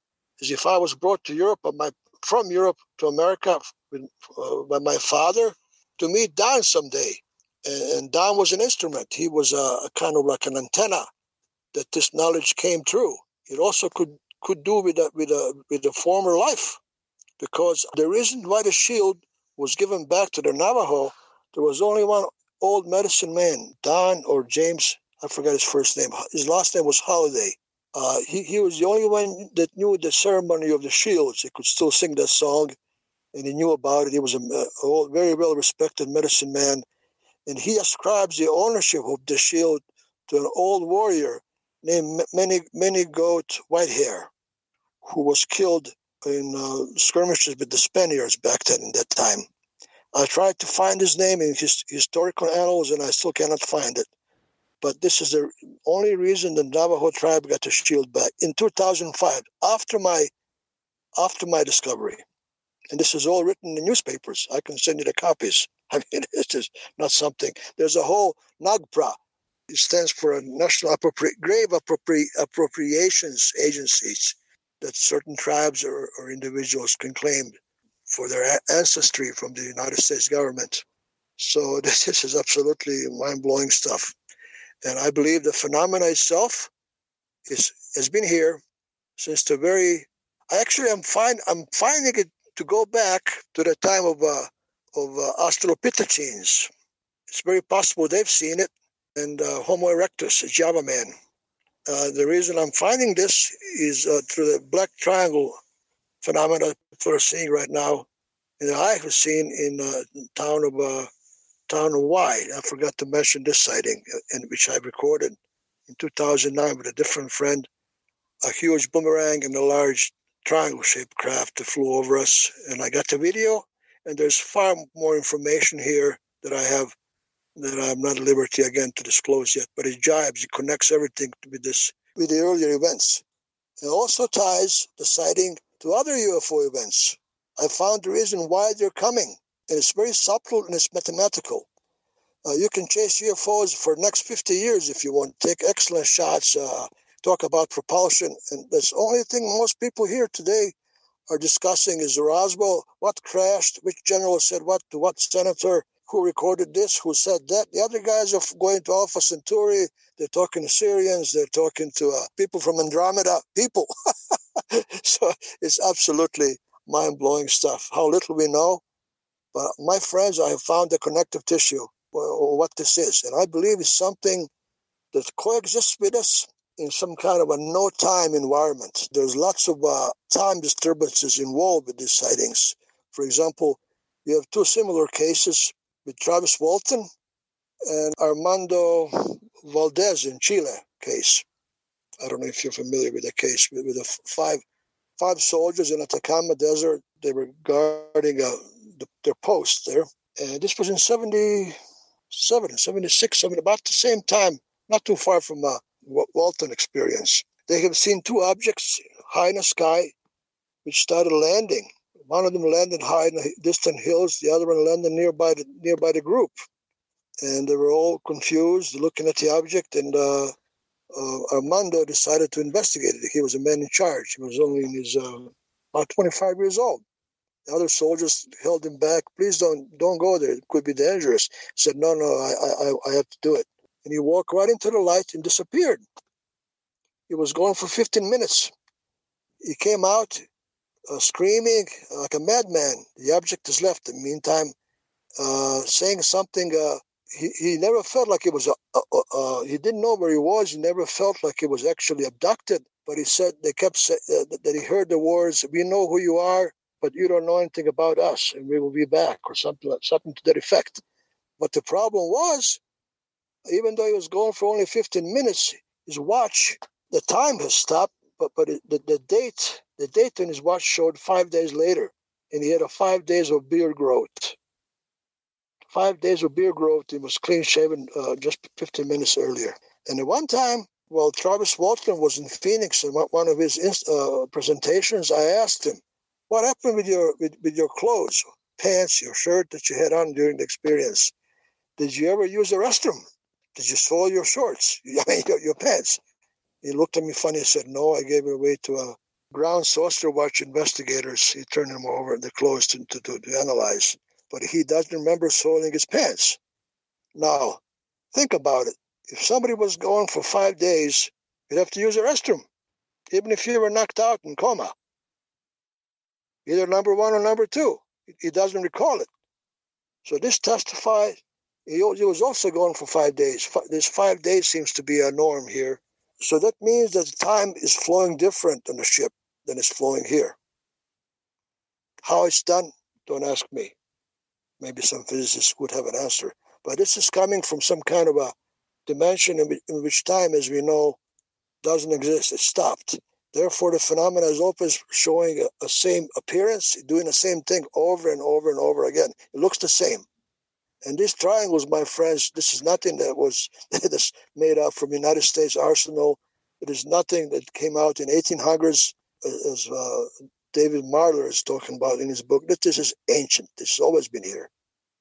as if I was brought to Europe, my, from Europe to America with, uh, by my father, to meet Don someday. And Don was an instrument. He was a, a kind of like an antenna that this knowledge came through. It also could, could do with a, with a with a former life, because the reason why the shield was given back to the Navajo, there was only one old medicine man, Don or James, I forgot his first name. His last name was Holiday. Uh, he, he was the only one that knew the ceremony of the shields. He could still sing that song, and he knew about it. He was a, a very well-respected medicine man. And he ascribes the ownership of the shield to an old warrior named Many Many Goat Whitehair, who was killed in uh, skirmishes with the Spaniards back then in that time. I tried to find his name in his historical annals, and I still cannot find it. But this is the only reason the Navajo tribe got the shield back in two thousand five, after my after my discovery. And this is all written in newspapers. I can send you the copies. I mean, it's just not something. There's a whole NAGPRA. It stands for National Appropri- Grave Appropri- Appropriations Agencies that certain tribes or, or individuals can claim for their a- ancestry from the United States government. So this, this is absolutely mind-blowing stuff. And I believe the phenomena itself is has been here since the very. I actually am find I'm finding it to go back to the time of uh, of uh, Australopithecines. It's very possible they've seen it, and uh, Homo erectus, a Java man. Uh, the reason I'm finding this is uh, through the black triangle phenomena people are seeing right now, and I have seen in the uh, town of uh, town of Y. I forgot to mention this sighting, in which I recorded in two thousand nine with a different friend. A huge boomerang and a large triangle-shaped craft that flew over us, and I got the video. And there's far more information here that I have that I'm not at liberty again to disclose yet. But it jibes, it connects everything with this, with the earlier events. It also ties the sighting to other U F O events. I found the reason why they're coming, and it's very subtle and it's mathematical. Uh, you can chase U F Os for the next fifty years if you want. Take excellent shots. Uh, talk about propulsion, and that's the only thing most people here today are discussing is Roswell, what crashed, which general said what to what senator, who recorded this, who said that. The other guys are going to Alpha Centauri, they're talking to Syrians, they're talking to uh, people from Andromeda, people. So it's absolutely mind-blowing stuff. How little we know, but my friends, I have found the connective tissue, or what this is, and I believe it's something that coexists with us in some kind of a no-time environment. There's lots of uh, time disturbances involved with these sightings. For example, you have two similar cases with Travis Walton and Armando Valdez in Chile case. I don't know if you're familiar with the case, with the five five soldiers in Atacama Desert. They were guarding uh, the, their post there. And this was in seventy-seven, seventy-six, seventy, about the same time, not too far from uh, Walton experience. They have seen two objects high in the sky which started landing. One of them landed high in the distant hills, the other one landed nearby the, nearby the group. And they were all confused, looking at the object, and uh, uh, Armando decided to investigate it. He was a man in charge. He was only in his uh, about twenty-five years old. The other soldiers held him back. Please don't don't go there. It could be dangerous. He said, no, no, I, I, I have to do it. And he walked right into the light and disappeared. He was gone for fifteen minutes. He came out uh, screaming like a madman. The object is left. In the meantime, uh, saying something. Uh, he, he never felt like it was, a, uh, uh, he didn't know where he was. He never felt like he was actually abducted. But he said, they kept saying uh, that he heard the words, we know who you are, but you don't know anything about us, and we will be back, or something, something to that effect. But the problem was, even though he was gone for only fifteen minutes, his watch, the time has stopped, but but it, the, the date, the date on his watch showed five days later, and he had a five days of beard growth. Five days of beard growth. He was clean shaven uh, just fifteen minutes earlier. And at one time, while Travis Walton was in Phoenix in one of his uh, presentations, I asked him, "What happened with your with, with your clothes, pants, your shirt that you had on during the experience? Did you ever use the restroom? Did you soil your shorts? I mean, your, your pants?" He looked at me funny and said, "No, I gave it away to a ground saucer watch investigators. He turned them over, the clothes to, to, to, to analyze. But he doesn't remember soiling his pants." Now, think about it. If somebody was gone for five days, you'd have to use a restroom, even if you were knocked out in coma. Either number one or number two. He doesn't recall it. So this testifies. He, he was also gone for five days. This five days seems to be a norm here. So that means that time is flowing different on the ship than it's flowing here. How it's done, don't ask me. Maybe some physicists would have an answer. But this is coming from some kind of a dimension in which, in which time, as we know, doesn't exist. It's stopped. Therefore, the phenomena is always showing a, a same appearance, doing the same thing over and over and over again. It looks the same. And these triangles, my friends, this is nothing that was this made up from the United States arsenal. It is nothing that came out in eighteen hundreds, as uh, David Marler is talking about in his book. This is ancient. This has always been here.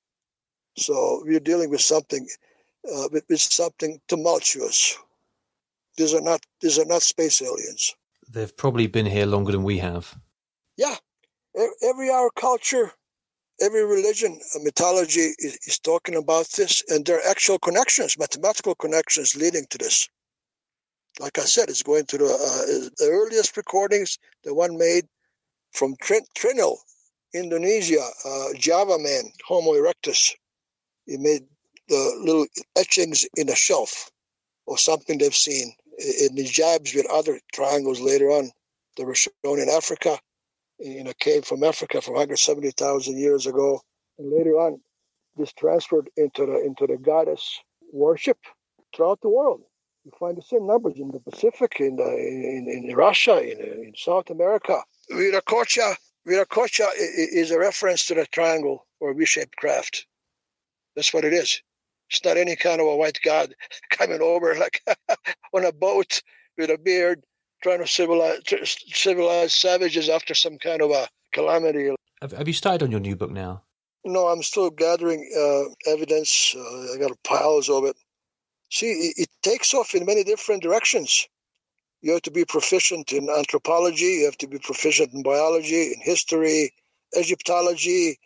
So we're dealing with something, uh, with, with something tumultuous. These are not these are not space aliens. They've probably been here longer than we have. Yeah, every our culture, every religion, mythology is, is talking about this, and there are actual connections, mathematical connections leading to this. Like I said, it's going to the, uh, the earliest recordings, the one made from Trin- Trinil, Indonesia, uh, Java man, Homo erectus. He made the little etchings in a shelf or something they've seen. In the jabs with other triangles later on, they were shown in Africa, in a cave from Africa from one hundred seventy thousand years ago. And later on, this transferred into the into the goddess worship throughout the world. You find the same numbers in the Pacific, in the, in, in Russia, in, in South America. Viracocha, Viracocha is a reference to the triangle or V-shaped craft. That's what it is. It's not any kind of a white god coming over like on a boat with a beard trying to civilize, civilize savages after some kind of a calamity. Have, have you started on your new book now? No, I'm still gathering uh, evidence. Uh, I got piles of it. See, it, it takes off in many different directions. You have to be proficient in anthropology. You have to be proficient in biology, in history, Egyptology,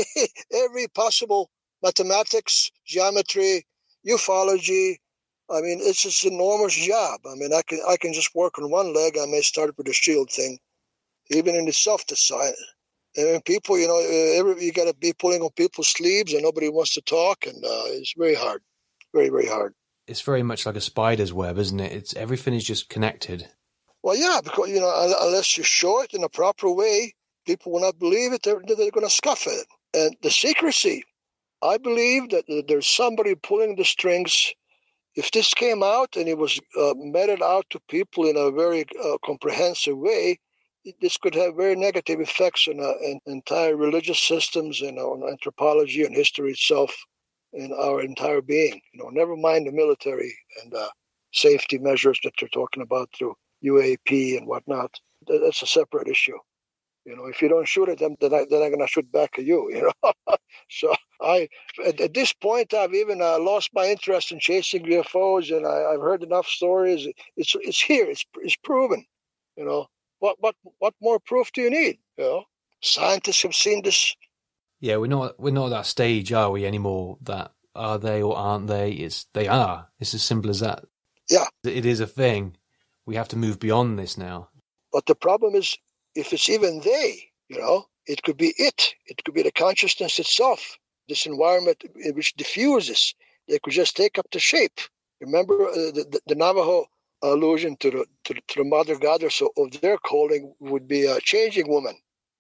every possible mathematics, geometry, ufology. I mean, it's just an enormous job. I mean, I can I can just work on one leg. I may start with the shield thing, even in itself, the science. And people, you know, every, you got to be pulling on people's sleeves, and nobody wants to talk, and uh, it's very hard, very very hard. It's very much like a spider's web, isn't it? It's everything is just connected. Well, yeah, because you know, unless you show it in a proper way, people will not believe it. They're they're going to scoff at it, and the secrecy. I believe that there's somebody pulling the strings. If this came out and it was uh, meted out to people in a very uh, comprehensive way, this could have very negative effects on, uh, on entire religious systems and on anthropology and history itself and our entire being. You know, never mind the military and uh, safety measures that they're talking about through U A P and whatnot. That's a separate issue. You know, if you don't shoot at them, then, I, then I'm going to shoot back at you, you know. So I, at, at this point, I've even uh, lost my interest in chasing U F Os, and I, I've heard enough stories. It's it's here. It's it's proven. You know, what what what more proof do you need? You know, scientists have seen this. Yeah, we're not we're not at that stage, are we, anymore? That are they or aren't they? It's they are. It's as simple as that. Yeah, it is a thing. We have to move beyond this now. But the problem is, if it's even they, you know, it could be it. It could be the consciousness itself, this environment which diffuses. They could just take up the shape. Remember uh, the, the Navajo allusion to the, to, to the mother goddess of their calling would be a changing woman.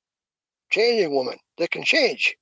Changing woman. They can change.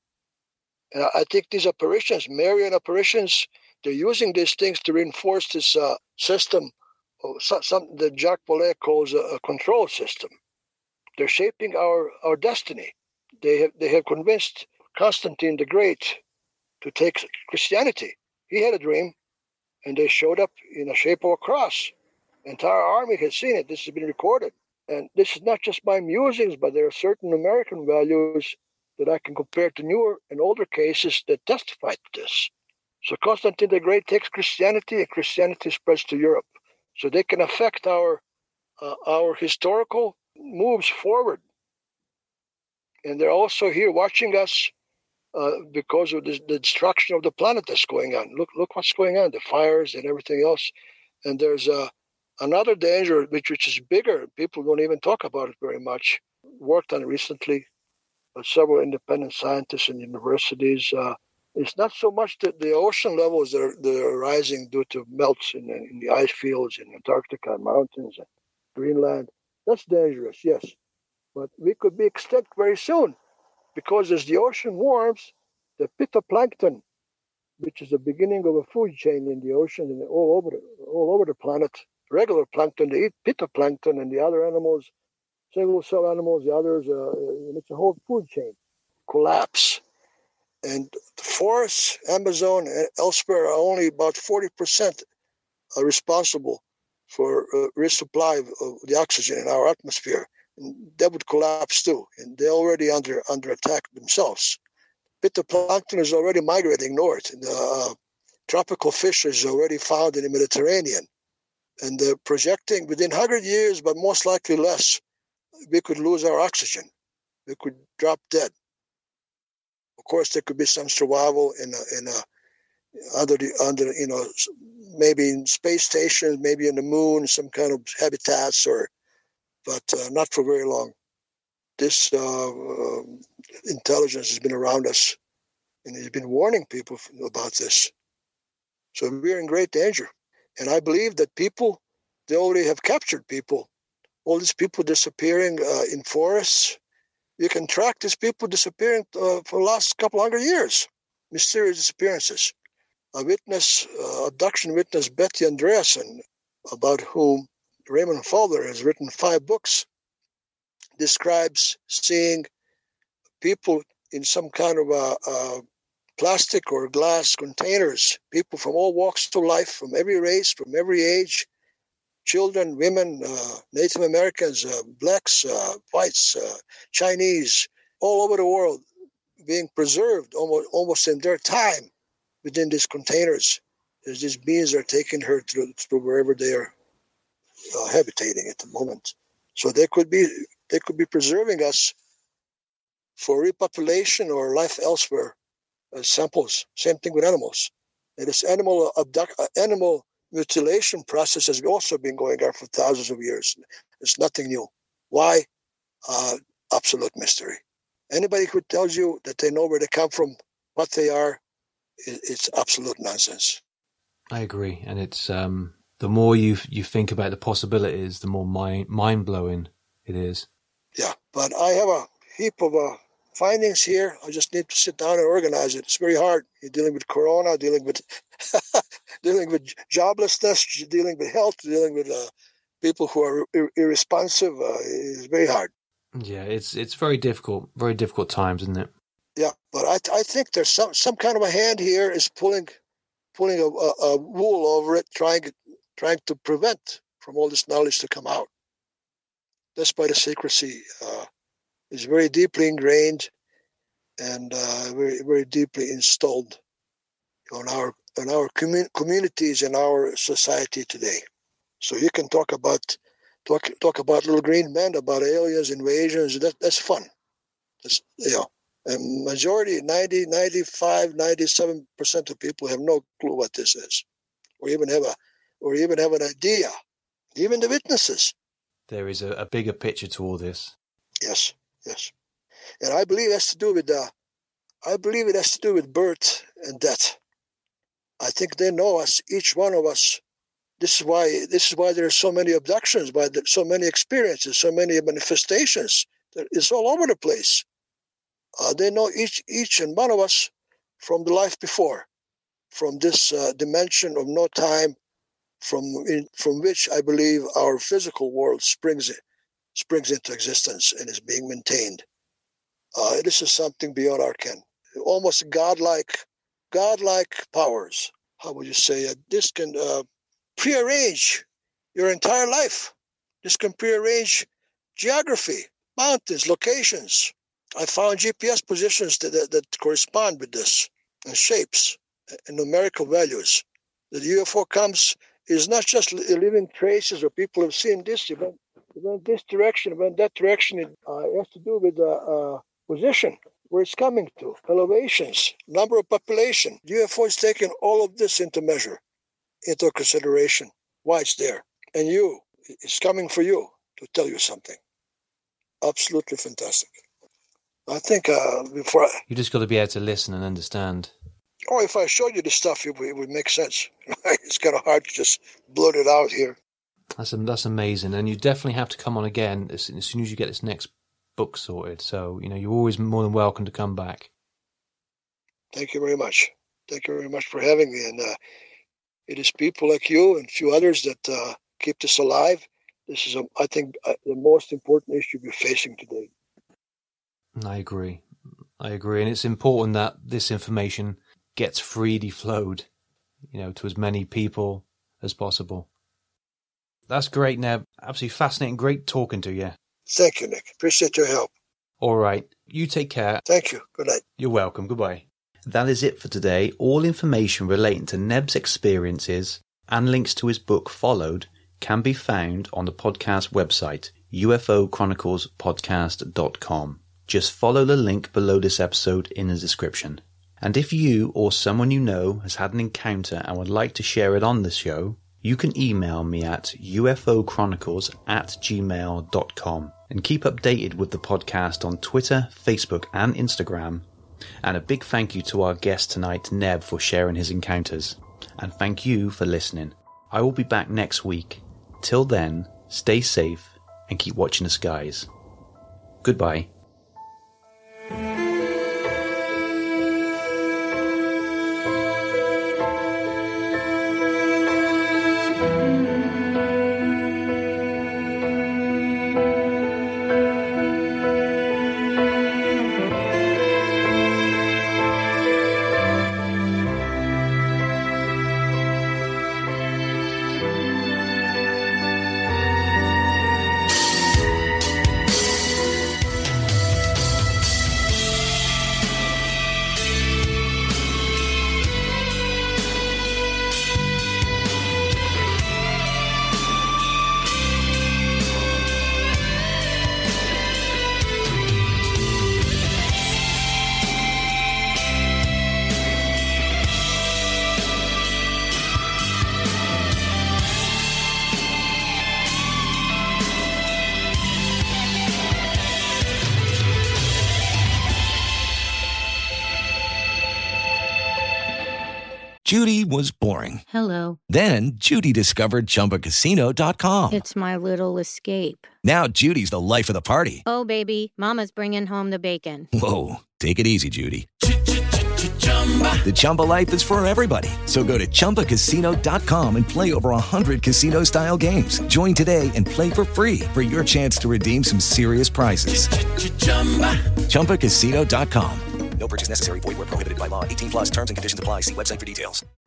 And I, I think these apparitions, Marian apparitions, they're using these things to reinforce this uh, system, of something that Jacques Vallée calls a, a control system. They're shaping our, our destiny. They have they have convinced Constantine the Great to take Christianity. He had a dream, and they showed up in the shape of a cross. The entire army has seen it. This has been recorded. And this is not just my musings, but there are certain American values that I can compare to newer and older cases that testify to this. So Constantine the Great takes Christianity, and Christianity spreads to Europe. So they can affect our uh, our historical moves forward. And they're also here watching us uh, because of the, the destruction of the planet that's going on. Look look what's going on, the fires and everything else. And there's uh, another danger, which, which is bigger. People don't even talk about it very much. Worked on recently by several independent scientists and universities. Uh, it's not so much that the ocean levels that are, that are rising due to melts in, in the ice fields in Antarctica and mountains and Greenland. That's dangerous, yes. But we could be extinct very soon because as the ocean warms, the phytoplankton, which is the beginning of a food chain in the ocean and all over the, all over the planet, regular plankton, they eat phytoplankton, and the other animals, single-cell animals, the others, uh, it's a whole food chain, collapse. And the forests, Amazon and elsewhere, are only about forty percent are responsible for uh, resupply of, of the oxygen in our atmosphere. And that would collapse too, and they're already under under attack themselves. Phytoplankton is already migrating north, and uh, tropical fish is already found in the Mediterranean. And they're projecting within one hundred years, but most likely less, we could lose our oxygen. We could drop dead. Of course, there could be some survival in a, in a, under the under you know maybe in space stations, maybe in the moon, some kind of habitats, or but uh, not for very long. This uh, uh, intelligence has been around us, and it's been warning people about this. So we're in great danger, and I believe that people, they already have captured people. All these people disappearing uh, in forests. You can track these people disappearing uh, for the last couple hundred years. Mysterious disappearances. A witness, uh, abduction witness, Betty Andreasen, about whom Raymond Fowler has written five books, describes seeing people in some kind of a, a plastic or glass containers, people from all walks of life, from every race, from every age, children, women, uh, Native Americans, uh, blacks, uh, whites, uh, Chinese, all over the world, being preserved almost, almost in their time within these containers. As these beings are taking her through, through wherever they are uh, habitating at the moment. So they could be they could be preserving us for repopulation or life elsewhere as samples. Same thing with animals. And this animal abduct, uh, animal mutilation process has also been going on for thousands of years. It's nothing new. Why? Uh, absolute mystery. Anybody who tells you that they know where they come from, what they are, it's absolute nonsense. I agree, and it's um, the more you you think about the possibilities, the more mind mind blowing it is. Yeah, but I have a heap of uh, findings here. I just need to sit down and organize it. It's very hard. You're dealing with corona, dealing with dealing with joblessness, dealing with health, dealing with uh, people who are ir- irresponsive. Uh, it's very hard. Yeah, it's it's very difficult, very difficult times, isn't it? Yeah, but I I think there's some some kind of a hand here is pulling pulling a, a, a wool over it, trying trying to prevent from all this knowledge to come out. Despite the secrecy, uh, is very deeply ingrained and uh, very very deeply installed on our on our commun- communities and our society today. So you can talk about talk talk about little green men, about aliens, invasions. That that's fun. That's, you know. And majority, ninety, ninety-five, ninety-seven percent of people have no clue what this is, or even have a, or even have an idea. Even the witnesses. There is a, a bigger picture to all this. Yes, yes, and I believe it has to do with uh, I believe it has to do with birth and death. I think they know us, each one of us. This is why this is why there are so many abductions, why there are so many experiences, so many manifestations. It's all over the place. Uh, they know each each and one of us from the life before, from this uh, dimension of no time, from in, from which I believe our physical world springs springs into existence and is being maintained. Uh, this is something beyond our ken, almost godlike, godlike powers. How would you say it? This can uh, prearrange your entire life. This can prearrange geography, mountains, locations. I found G P S positions that, that, that correspond with this, and shapes and numerical values. The U F O comes is not just living traces or people have seen this, it went, it went this direction, it went that direction. It uh, has to do with uh, uh, position, where it's coming to, elevations, number of population. The U F O is taking all of this into measure, into consideration, why it's there. And you, it's coming for you to tell you something. Absolutely fantastic. I think uh, before I... You just got to be able to listen and understand. Oh, if I showed you the stuff, it would, it would make sense. It's kind of hard to just blurt it out here. That's that's amazing, and you definitely have to come on again as, as soon as you get this next book sorted. So, you know, you're always more than welcome to come back. Thank you very much. Thank you very much for having me. And uh, it is people like you and a few others that uh, keep this alive. This is, a, I think, uh, the most important issue we're facing today. I agree. I agree. And it's important that this information gets freely flowed, you know, to as many people as possible. That's great, Neb. Absolutely fascinating. Great talking to you. Thank you, Nick. Appreciate your help. All right. You take care. Thank you. Good night. You're welcome. Goodbye. That is it for today. All information relating to Neb's experiences and links to his book Followed can be found on the podcast website, U F O Chronicles Podcast dot com. Just follow the link below this episode in the description. And if you or someone you know has had an encounter and would like to share it on the show, you can email me at U F O Chronicles at gmail dot com and keep updated with the podcast on Twitter, Facebook and Instagram. And a big thank you to our guest tonight, Neb, for sharing his encounters. And thank you for listening. I will be back next week. Till then, stay safe and keep watching the skies. Goodbye. Judy was boring. Hello. Then Judy discovered Chumba Casino dot com. It's my little escape. Now Judy's the life of the party. Oh, baby, mama's bringing home the bacon. Whoa, take it easy, Judy. The Chumba life is for everybody. So go to Chumba Casino dot com and play over one hundred casino-style games. Join today and play for free for your chance to redeem some serious prizes. Chumba Casino dot com. No purchase necessary. Void where prohibited by law. eighteen plus terms and conditions apply. See website for details.